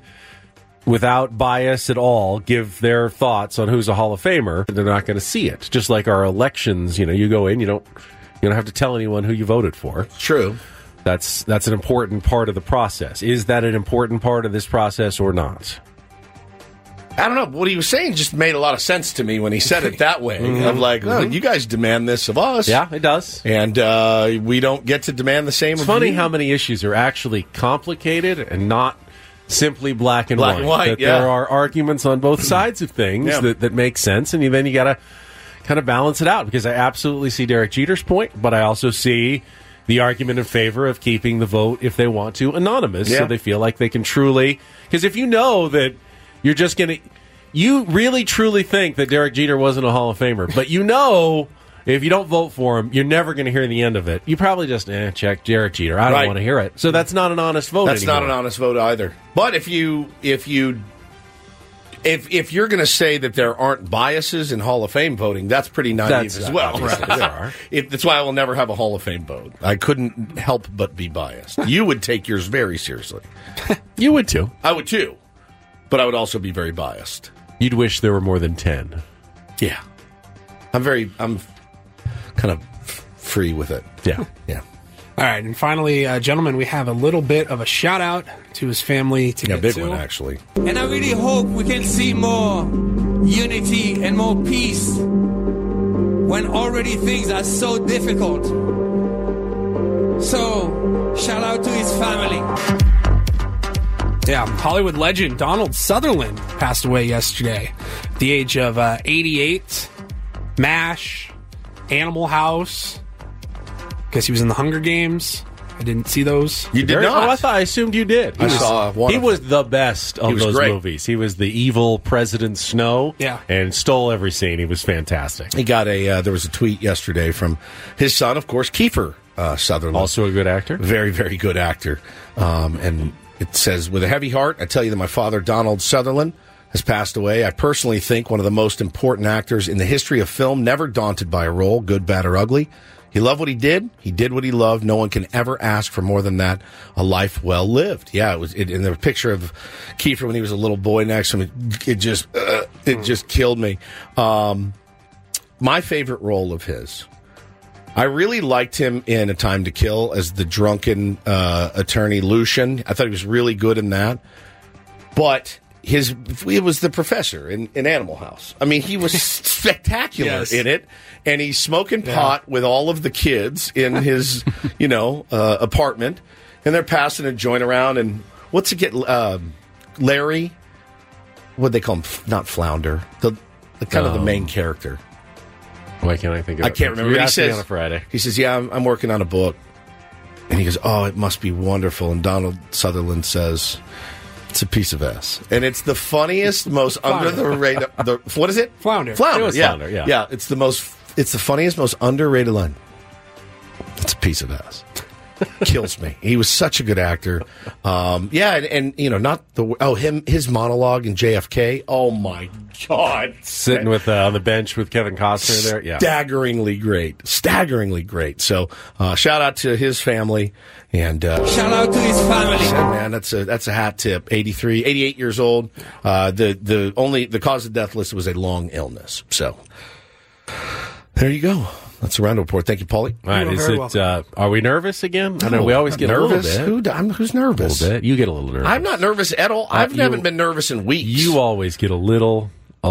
without bias at all, give their thoughts on who's a Hall of Famer, they're not going to see it. Just like our elections, you go in, you don't have to tell anyone who you voted for. True. That's an important part of the process. Is that an important part of this process or not? I don't know. What he was saying just made a lot of sense to me when he said it that way. I'm like, you guys demand this of us. Yeah, it does. And we don't get to demand the same of you. It's funny how many issues are actually complicated and not simply black and white. That there are arguments on both sides of things that make sense, and then you got to kind of balance it out, because I absolutely see Derek Jeter's point, but I also see the argument in favor of keeping the vote, if they want to, anonymous, so they feel like they can truly... Because if you know that you're just going to... You really, truly think that Derek Jeter wasn't a Hall of Famer, but if you don't vote for him, you're never going to hear the end of it. You probably just check Derek Jeter. I don't want to hear it. So that's not an honest vote. That's anymore. not an honest vote either. But if you're going to say that there aren't biases in Hall of Fame voting, that's pretty naive as well. Right? There are. That's why I will never have a Hall of Fame vote. I couldn't help but be biased. You would take yours very seriously. You would too. I would too. But I would also be very biased. You'd wish there were more than 10. Yeah. I'm kind of free with it. Yeah. Yeah. All right, and finally, gentlemen, we have a little bit of a shout out to his family to get big to. one actually. And I really hope we can see more unity and more peace when already things are so difficult. So, shout out to his family. Yeah, Hollywood legend Donald Sutherland passed away yesterday at the age of 88. MASH, Animal House. Guess he was in the Hunger Games. I didn't see those. You did not? I assumed you did. I saw one. He was the best of those movies. He was the evil President Snow. Yeah. And stole every scene. He was fantastic. He got there was a tweet yesterday from his son, of course, Kiefer Sutherland. Also a good actor. Very, very good actor. And it says, with a heavy heart, I tell you that my father, Donald Sutherland, has passed away. I personally think one of the most important actors in the history of film, never daunted by a role, good, bad, or ugly. He loved what he did. He did what he loved. No one can ever ask for more than that. A life well lived. Yeah, it was in the picture of Kiefer when he was a little boy next to him. It just killed me. My favorite role of his, I really liked him in A Time to Kill as the drunken attorney Lucian. I thought he was really good in that. But it was the professor in Animal House. I mean, he was spectacular in it, and he's smoking pot with all of the kids in his, apartment, and they're passing a joint around. And what's it get? Larry, what they call him? Not Flounder, the kind of the main character. Why can't I think of it? I can't remember. He says on a Friday. He says, "Yeah, I'm working on a book," and he goes, "Oh, it must be wonderful." And Donald Sutherland says, "It's a piece of ass," and it's the funniest, most under the radar. What is it? Flounder. Flounder. It was Flounder. Yeah. Yeah. It's the funniest, most underrated line. It's a piece of ass. Kills me. He was such a good actor. His monologue in JFK. Oh my God! Sitting with on the bench with Kevin Costner there. Yeah, staggeringly great. So shout out to his family and shout out to his family. Man, that's a hat tip. 88 years old. The cause of death listed was a long illness. So there you go. That's the Round Report. Thank you, Paulie. All right, are we nervous again? I know we always get nervous. A little bit. Who's nervous? A little bit. You get a little nervous. I'm not nervous at all. I haven't been nervous in weeks. You always get a little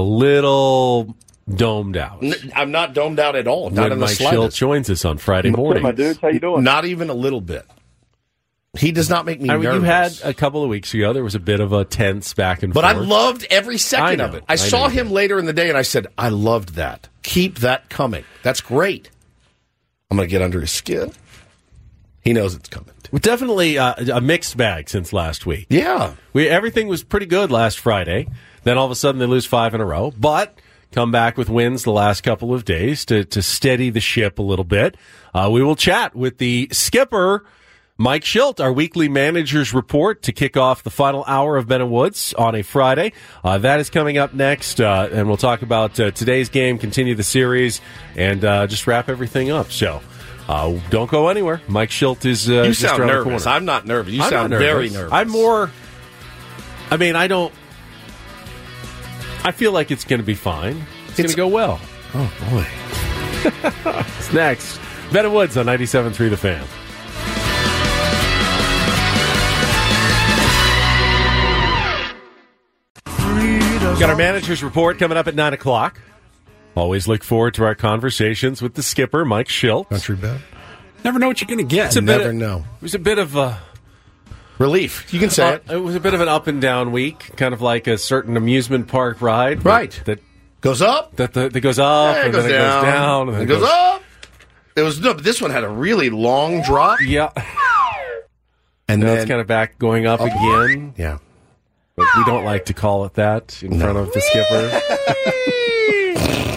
domed out. I'm not domed out at all. Not in the Mike slightest. Schilt joins us on Friday morning. My dudes, how you doing? Not even a little bit. He does not make me nervous. You had a couple of weeks ago, there was a bit of a tense back and forth. But I loved every second of it. I saw him later in the day, and I said, I loved that. Keep that coming. That's great. I'm going to get under his skin. He knows it's coming. Well, definitely a mixed bag since last week. Yeah. Everything was pretty good last Friday. Then all of a sudden they lose 5 in a row. But come back with wins the last couple of days to steady the ship a little bit. We will chat with the skipper, Mike Schilt, our weekly manager's report to kick off the final hour of Ben and Woods on a Friday. That is coming up next, and we'll talk about today's game, continue the series, and just wrap everything up. So don't go anywhere. Mike Schilt is you just sound around nervous. the corner. I'm not nervous. You sound very nervous. I'm more... I feel like it's going to be fine. It's going to go well. Oh, boy. It's next. Ben and Woods on 97.3 The Fan. Got our manager's report coming up at 9 o'clock. Always look forward to our conversations with the skipper, Mike Schilt. Country bad. Never know what you're going to get. Never know. It was a bit of relief. You can say it. It was a bit of an up and down week, kind of like a certain amusement park ride. Right. That goes up. That goes up, and then it goes down. And then it goes up. But this one had a really long drop. Yeah. And now then it's kind of back going up again. Yeah. But we don't like to call it that in front of the skipper.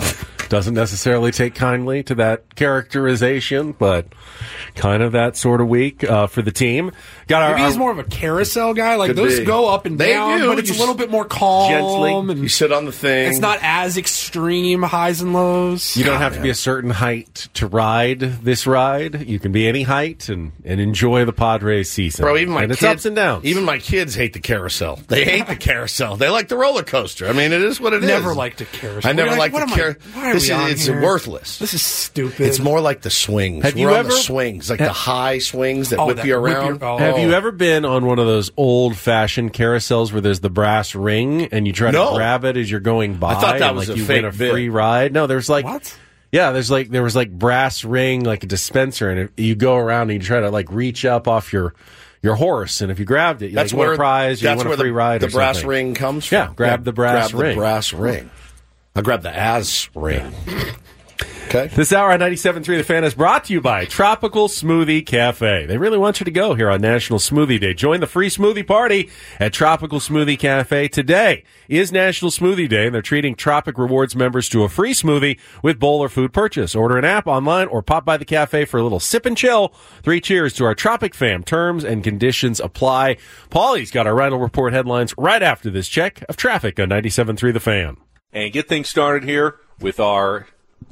doesn't necessarily take kindly to that characterization, but kind of that sort of week for the team. Maybe he's more of a carousel guy. Like, those go up and down, but it's a little bit more calm. Gently, and you sit on the thing. It's not as extreme highs and lows. You don't have to be a certain height to ride this ride. You can be any height and enjoy the Padres season. Bro, even it's ups and downs. Even my kids hate the carousel. They hate the carousel. They like the roller coaster. I mean, it is what it is. Never liked a carousel. I never liked the carousel. It's worthless. This is stupid. It's more like the swings. We're on the swings, like the high swings that whip you around. Have you ever been on one of those old-fashioned carousels where there's the brass ring and you try to grab it as you're going by? I thought that was you fake win a free ride. No, there's like what? Yeah, there was like brass ring, like a dispenser, and you go around and you try to like reach up off your horse, and if you grabbed it, you win a prize. You win a free ride. The brass ring comes from. Yeah, grab the brass ring. The brass ring. I grabbed the As ring. Okay. This hour on 97.3 The Fan is brought to you by Tropical Smoothie Cafe. They really want you to go here on National Smoothie Day. Join the free smoothie party at Tropical Smoothie Cafe. Today is National Smoothie Day, and they're treating Tropic Rewards members to a free smoothie with bowl or food purchase. Order an app, online, or pop by the cafe for a little sip and chill. 3 cheers to our Tropic fam. Terms and conditions apply. Paulie's got our Rhino Report headlines right after this check of traffic on 97.3 The Fan. And get things started here with our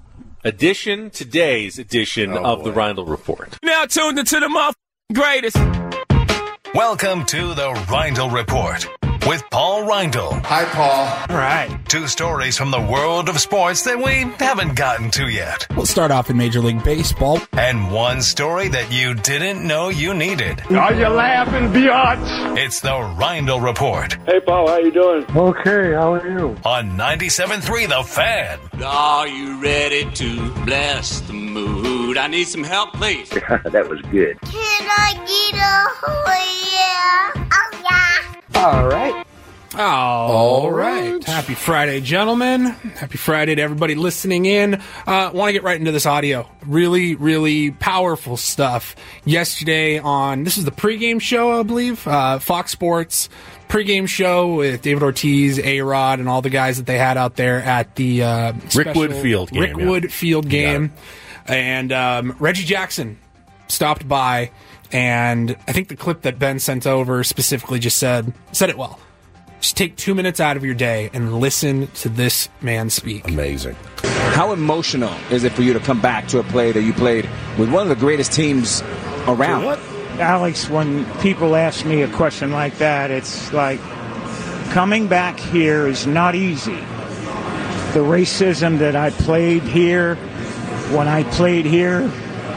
today's edition of the Reindl Report. Now tuned into the greatest. Welcome to the Reindl Report with Paul Reindl. Hi, Paul. All right. 2 stories from the world of sports that we haven't gotten to yet. We'll start off in Major League Baseball. And 1 story that you didn't know you needed. Are you laughing, biatch? It's the Reindl Report. Hey, Paul, how you doing? Okay, how are you? On 97.3 The Fan. Are you ready to bless the mood? I need some help, please. That was good. Can I get a yeah? Oh, yeah. All right. All right. Happy Friday, gentlemen. Happy Friday to everybody listening in. Want to get right into this audio. Really, really powerful stuff. Yesterday this is the pregame show, I believe, Fox Sports pregame show with David Ortiz, A-Rod, and all the guys that they had out there at the Rickwood Field game. Field game. And Reggie Jackson stopped by, and I think the clip that Ben sent over specifically just said it well. Just take 2 minutes out of your day and listen to this man speak. Amazing. How emotional is it for you to come back to a play that you played with one of the greatest teams around? What? Alex, when people ask me a question like that, it's like coming back here is not easy. The racism that I played here, when I played here,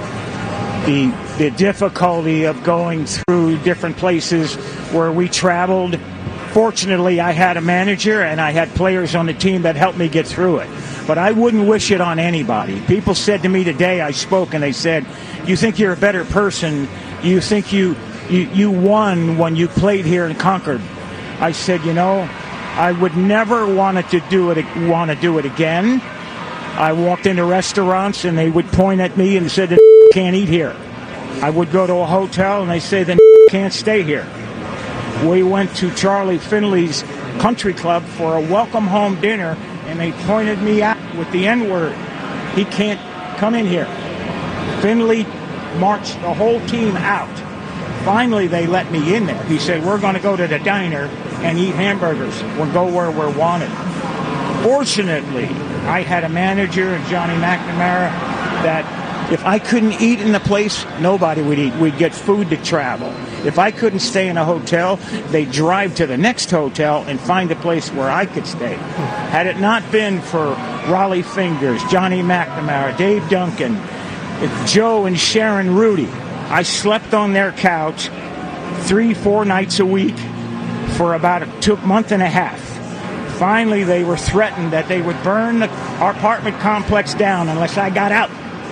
the difficulty of going through different places where we traveled. Fortunately, I had a manager and I had players on the team that helped me get through it. But I wouldn't wish it on anybody. People said to me today, I spoke, and they said, you think you're a better person, you think you won when you played here in Concord. I said, I would never want to do it again. I walked into restaurants and they would point at me and said, the can't eat here. I would go to a hotel and they say, the can't stay here. We went to Charlie Finley's Country Club for a welcome home dinner, and they pointed me out with the N-word. He can't come in here. Finley marched the whole team out. Finally, they let me in there. He said, we're going to go to the diner and eat hamburgers. We'll go where we're wanted. Fortunately, I had a manager, Johnny McNamara, that if I couldn't eat in the place, nobody would eat. We'd get food to travel. If I couldn't stay in a hotel, they'd drive to the next hotel and find a place where I could stay. Had it not been for Raleigh Fingers, Johnny McNamara, Dave Duncan, Joe and Sharon Rudy, I slept on their couch 3-4 nights a week for about a month and a half. Finally, they were threatened that they would burn our apartment complex down unless I got out.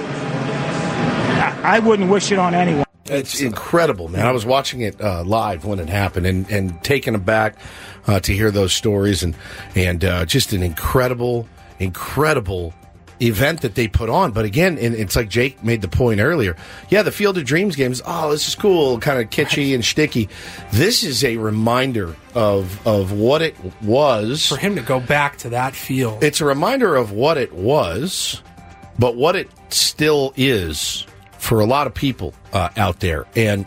I wouldn't wish it on anyone. It's incredible, man. I was watching it live when it happened and taken aback to hear those stories and just an incredible event that they put on. But again, and it's like Jake made the point earlier. Yeah, the Field of Dreams games, this is cool, kind of kitschy and shticky. This is a reminder of what it was. For him to go back to that field. It's a reminder of what it was, but what it still is for a lot of people out there. And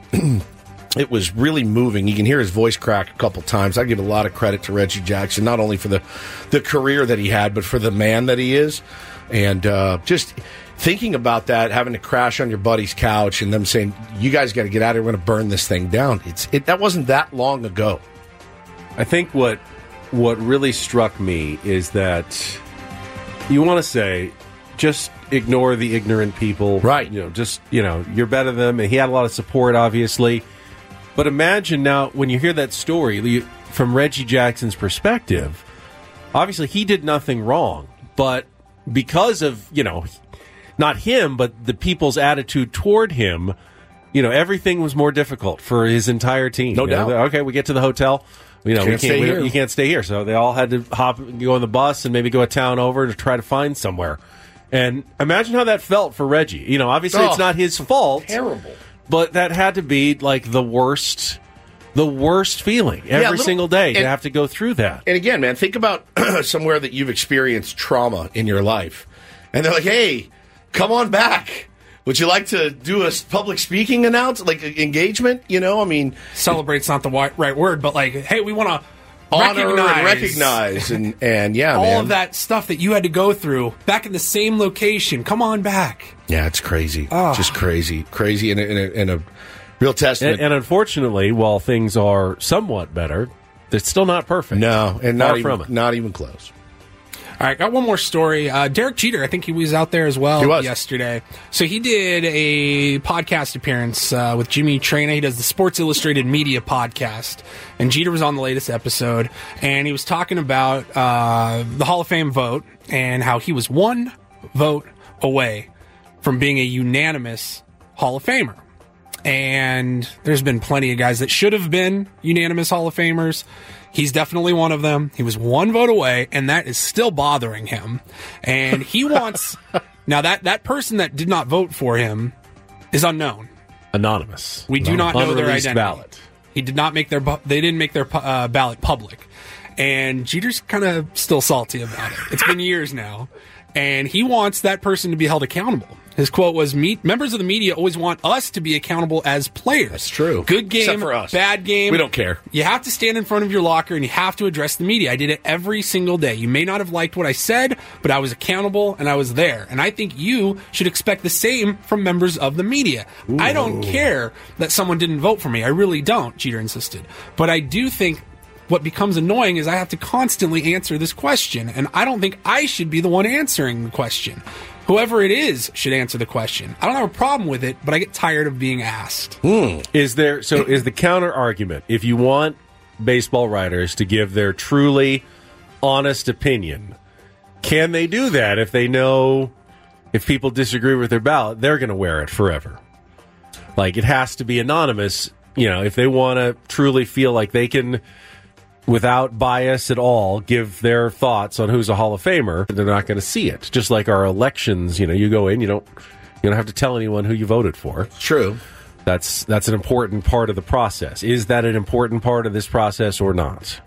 it was really moving. You can hear his voice crack a couple times. I give a lot of credit to Reggie Jackson, not only for the career that he had, but for the man that he is. And just thinking about that, having to crash on your buddy's couch and them saying, you guys got to get out of here, we're going to burn this thing down. That wasn't that long ago. I think what really struck me is that you want to say, just ignore the ignorant people. Right. You're better than them. And he had a lot of support, obviously. But imagine now, when you hear that story, from Reggie Jackson's perspective, obviously he did nothing wrong. But because of, not him, but the people's attitude toward him, everything was more difficult for his entire team. No doubt. Okay, we get to the hotel. You can't stay here. So they all had to go on the bus and maybe go a town over to try to find somewhere. And imagine how that felt for Reggie. Obviously it's not his fault. Terrible. But that had to be like the worst feeling every single day to have to go through that. And again, man, think about somewhere that you've experienced trauma in your life. And they're like, hey, come on back. Would you like to do a public speaking engagement? Celebrate's not the right word, but hey, we want to honor and recognize and yeah, all man. of that stuff that you had to go through back in the same location. Come on back. Yeah, it's crazy. Just crazy in a real testament. And unfortunately, while things are somewhat better, they're still not perfect. No, and not even close. All right, got one more story. Derek Jeter, I think he was out there as well yesterday. So he did a podcast appearance with Jimmy Traina. He does the Sports Illustrated Media podcast. And Jeter was on the latest episode. And he was talking about the Hall of Fame vote and how he was one vote away from being a unanimous Hall of Famer. And there's been plenty of guys that should have been unanimous Hall of Famers. He's definitely one of them. He was one vote away, and that is still bothering him. And he wants... Now, that person that did not vote for him is unknown. Anonymous. We do not know their Unreleased identity. ballot. He did not make they didn't make their ballot public. And Jeter's kind of still salty about it. It's been years now. And he wants that person to be held accountable. His quote was, members of the media always want us to be accountable as players. That's true. Good game, except for us. Bad game. We don't care. You have to stand in front of your locker and you have to address the media. I did it every single day. You may not have liked what I said, but I was accountable and I was there. And I think you should expect the same from members of the media. Ooh. I don't care that someone didn't vote for me. I really don't, Jeter insisted. But I do think what becomes annoying is I have to constantly answer this question, and I don't think I should be the one answering the question. Whoever it is should answer the question. I don't have a problem with it, but I get tired of being asked. Is the counter argument, if you want baseball writers to give their truly honest opinion, can they do that if they know if people disagree with their ballot, they're going to wear it forever? It has to be anonymous, if they want to truly feel like they can, without bias at all, give their thoughts on who's a Hall of Famer, they're not going to see it. Just like our elections, you go in, you don't have to tell anyone who you voted for. True. That's an important part of the process. Is that an important part of this process or not?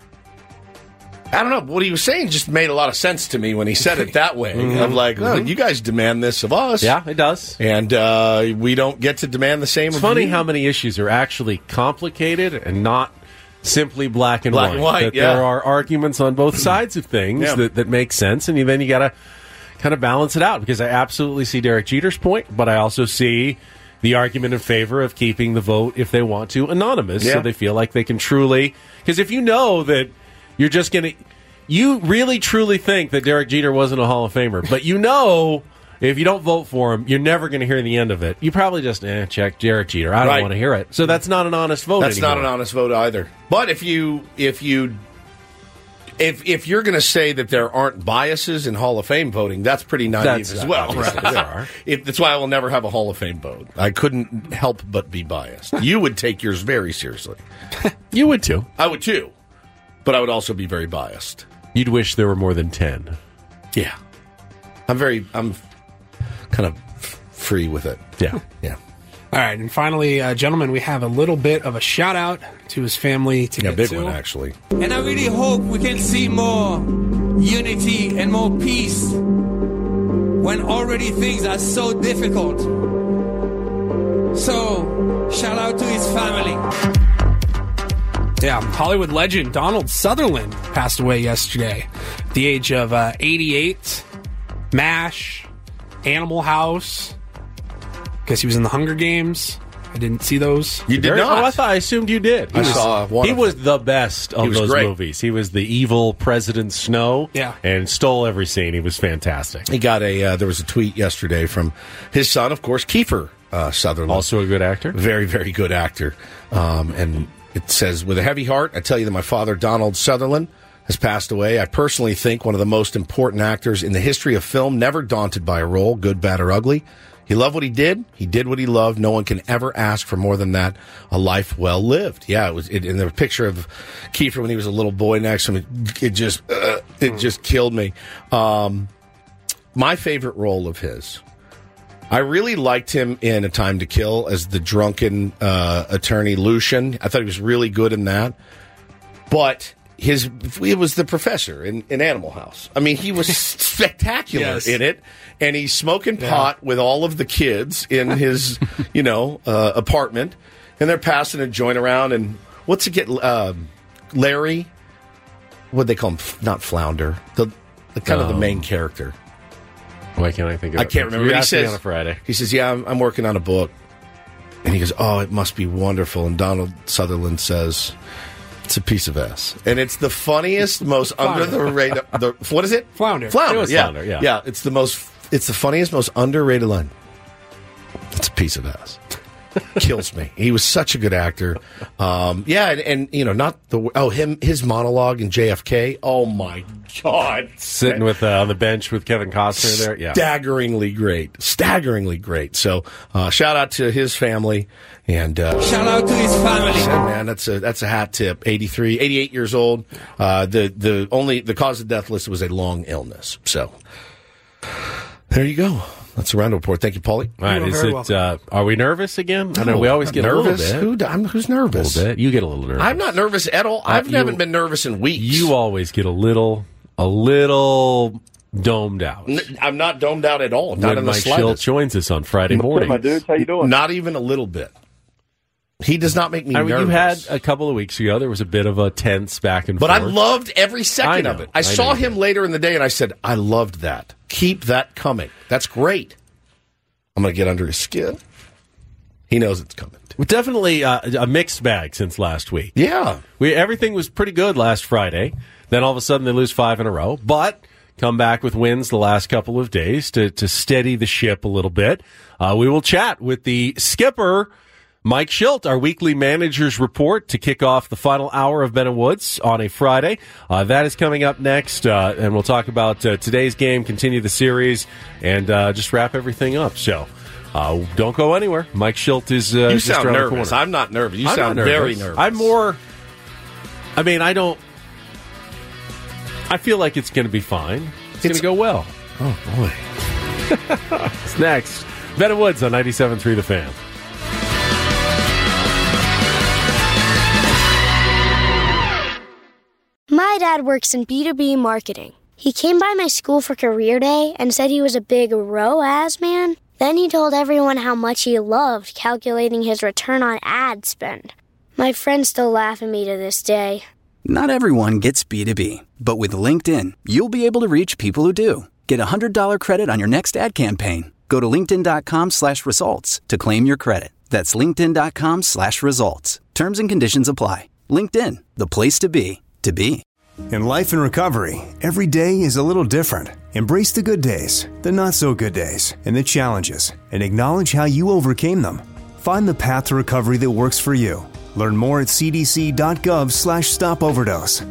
I don't know. What he was saying just made a lot of sense to me when he said it that way. Mm-hmm. You guys demand this of us. Yeah, it does. And we don't get to demand the same of you. It's funny how many issues are actually complicated and not simply black and white. Yeah. There are arguments on both sides of things that make sense, and then you got to kind of balance it out, because I absolutely see Derek Jeter's point, but I also see the argument in favor of keeping the vote, if they want to, anonymous, so they feel like they can truly... Because if you know that you're just going to... You really, truly think that Derek Jeter wasn't a Hall of Famer, but if you don't vote for him, you're never going to hear the end of it. You probably just, check Derek Jeter. I don't want to hear it. So that's not an honest vote That's anymore. not an honest vote either. But if you're going to say that there aren't biases in Hall of Fame voting, that's pretty naive as well. Right. That's why I will never have a Hall of Fame vote. I couldn't help but be biased. You would take yours very seriously. You would too. I would too. But I would also be very biased. You'd wish there were more than 10. Yeah. I'm kind of free with it. Yeah. Yeah. All right, and finally, gentlemen, we have a little bit of a shout out to his family to get big to. one actually. And I really hope we can see more unity and more peace when already things are so difficult. So, shout out to his family. Yeah, Hollywood legend Donald Sutherland passed away yesterday at the age of 88. MASH, Animal House. Guess he was in the Hunger Games. I didn't see those. You did not? I assumed you did. I saw one. He was the best of those great. movies. He was the evil President Snow. Yeah. And stole every scene. He was fantastic. He got there was a tweet yesterday from his son, of course, Kiefer Sutherland. Also a good actor. Very, very good actor. And it says, with a heavy heart, I tell you that my father, Donald Sutherland, has passed away. I personally think one of the most important actors in the history of film, never daunted by a role, good, bad, or ugly. He loved what he did. He did what he loved. No one can ever ask for more than that. A life well lived. Yeah, it was. In the picture of Kiefer when he was a little boy next to him, it just killed me. My favorite role of his, I really liked him in A Time to Kill as the drunken attorney Lucian. I thought he was really good in that. But it was the professor in Animal House. I mean, he was spectacular in it, and he's smoking pot with all of the kids in his, apartment, and they're passing a joint around. And what's it get? Larry, what'd they call him? Not Flounder, the kind of the main character. Why can't I think of it? I can't remember. You He asked me says on a Friday. He says, "Yeah, I'm working on a book," and he goes, "Oh, it must be wonderful." And Donald Sutherland says, "It's a piece of ass," and it's the funniest, most under the radar. What is it? Flounder. Flounder. It was Flounder. Yeah. Yeah. It's the funniest, most underrated line. It's a piece of ass. Kills me. He was such a good actor. His monologue in JFK. Oh my God! Sitting with on the bench with Kevin Costner there. Yeah, staggeringly great. So, shout out to his family and shout out to his family. Man, that's a hat tip. 88 years old. The cause of death listed was a long illness. So, there you go. That's the round report. Thank you, Paulie. All right, are we nervous again? I know we always get nervous. A little bit. Who's nervous? A little bit. You get a little nervous. I'm not nervous at all. I haven't been nervous in weeks. You always get a little domed out. I'm not domed out at all. Not when in the Mike slightest. Schilt joins us on Friday morning. My dudes, how you doing? Not even a little bit. He does not make me nervous. You had a couple of weeks ago, there was a bit of a tense back and forth. But I loved every second of it. I saw him later in the day, and I said, I loved that. Keep that coming. That's great. I'm going to get under his skin. He knows it's coming. Well, definitely a mixed bag since last week. Yeah. Everything was pretty good last Friday. Then all of a sudden they lose 5 in a row. But come back with wins the last couple of days to steady the ship a little bit. We will chat with the skipper, Mike Schilt, our weekly manager's report to kick off the final hour of Ben and Woods on a Friday. That is coming up next, and we'll talk about today's game, continue the series, and just wrap everything up. So don't go anywhere. Mike Schilt is you just sound around nervous. the corner. I'm not nervous. You I'm sound not very nervous. I feel like it's going to be fine. It's going to go well. Oh, boy. It's next. Ben and Woods on 97.3 The Fan. My dad works in B2B marketing. He came by my school for career day and said he was a big ROAS man. Then he told everyone how much he loved calculating his return on ad spend. My friends still laugh at me to this day. Not everyone gets B2B, but with LinkedIn, you'll be able to reach people who do. Get a $100 credit on your next ad campaign. Go to linkedin.com/results to claim your credit. That's linkedin.com/results. Terms and conditions apply. LinkedIn, the place to be, to be. In life and recovery, every day is a little different. Embrace the good days, the not so good days, and the challenges, and acknowledge how you overcame them. Find the path to recovery that works for you. Learn more at cdc.gov/stopoverdose.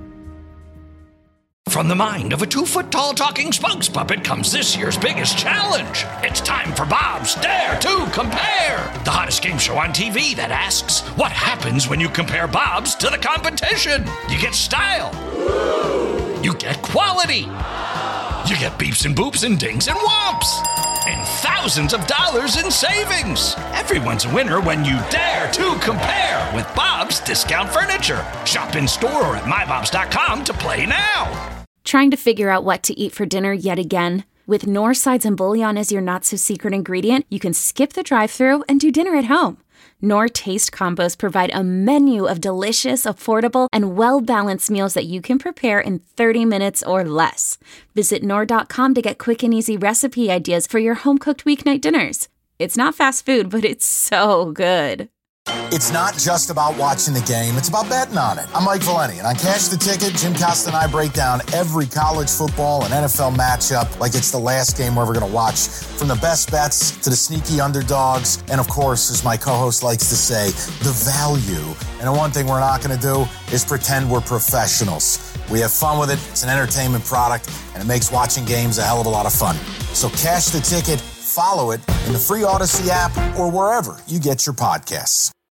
From the mind of a 2-foot-tall talking spokes puppet comes this year's biggest challenge. It's time for Bob's Dare to Compare, the hottest game show on TV that asks, what happens when you compare Bob's to the competition? You get style. You get quality. You get beeps and boops and dings and whomps. And thousands of dollars in savings. Everyone's a winner when you dare to compare with Bob's Discount Furniture. Shop in store or at mybobs.com to play now. Trying to figure out what to eat for dinner yet again? With Knorr sides and bouillon as your not-so-secret ingredient, you can skip the drive-thru and do dinner at home. Knorr Taste Combos provide a menu of delicious, affordable, and well-balanced meals that you can prepare in 30 minutes or less. Visit Knorr.com to get quick and easy recipe ideas for your home-cooked weeknight dinners. It's not fast food, but it's so good. It's not just about watching the game, it's about betting on it. I'm Mike Valeni, and on Cash the Ticket, Jim Costa and I break down every college football and NFL matchup like it's the last game we're ever going to watch. From the best bets to the sneaky underdogs, and of course, as my co-host likes to say, the value. And the one thing we're not going to do is pretend we're professionals. We have fun with it, it's an entertainment product, and it makes watching games a hell of a lot of fun. So Cash the Ticket, follow it in the free Odyssey app or wherever you get your podcasts.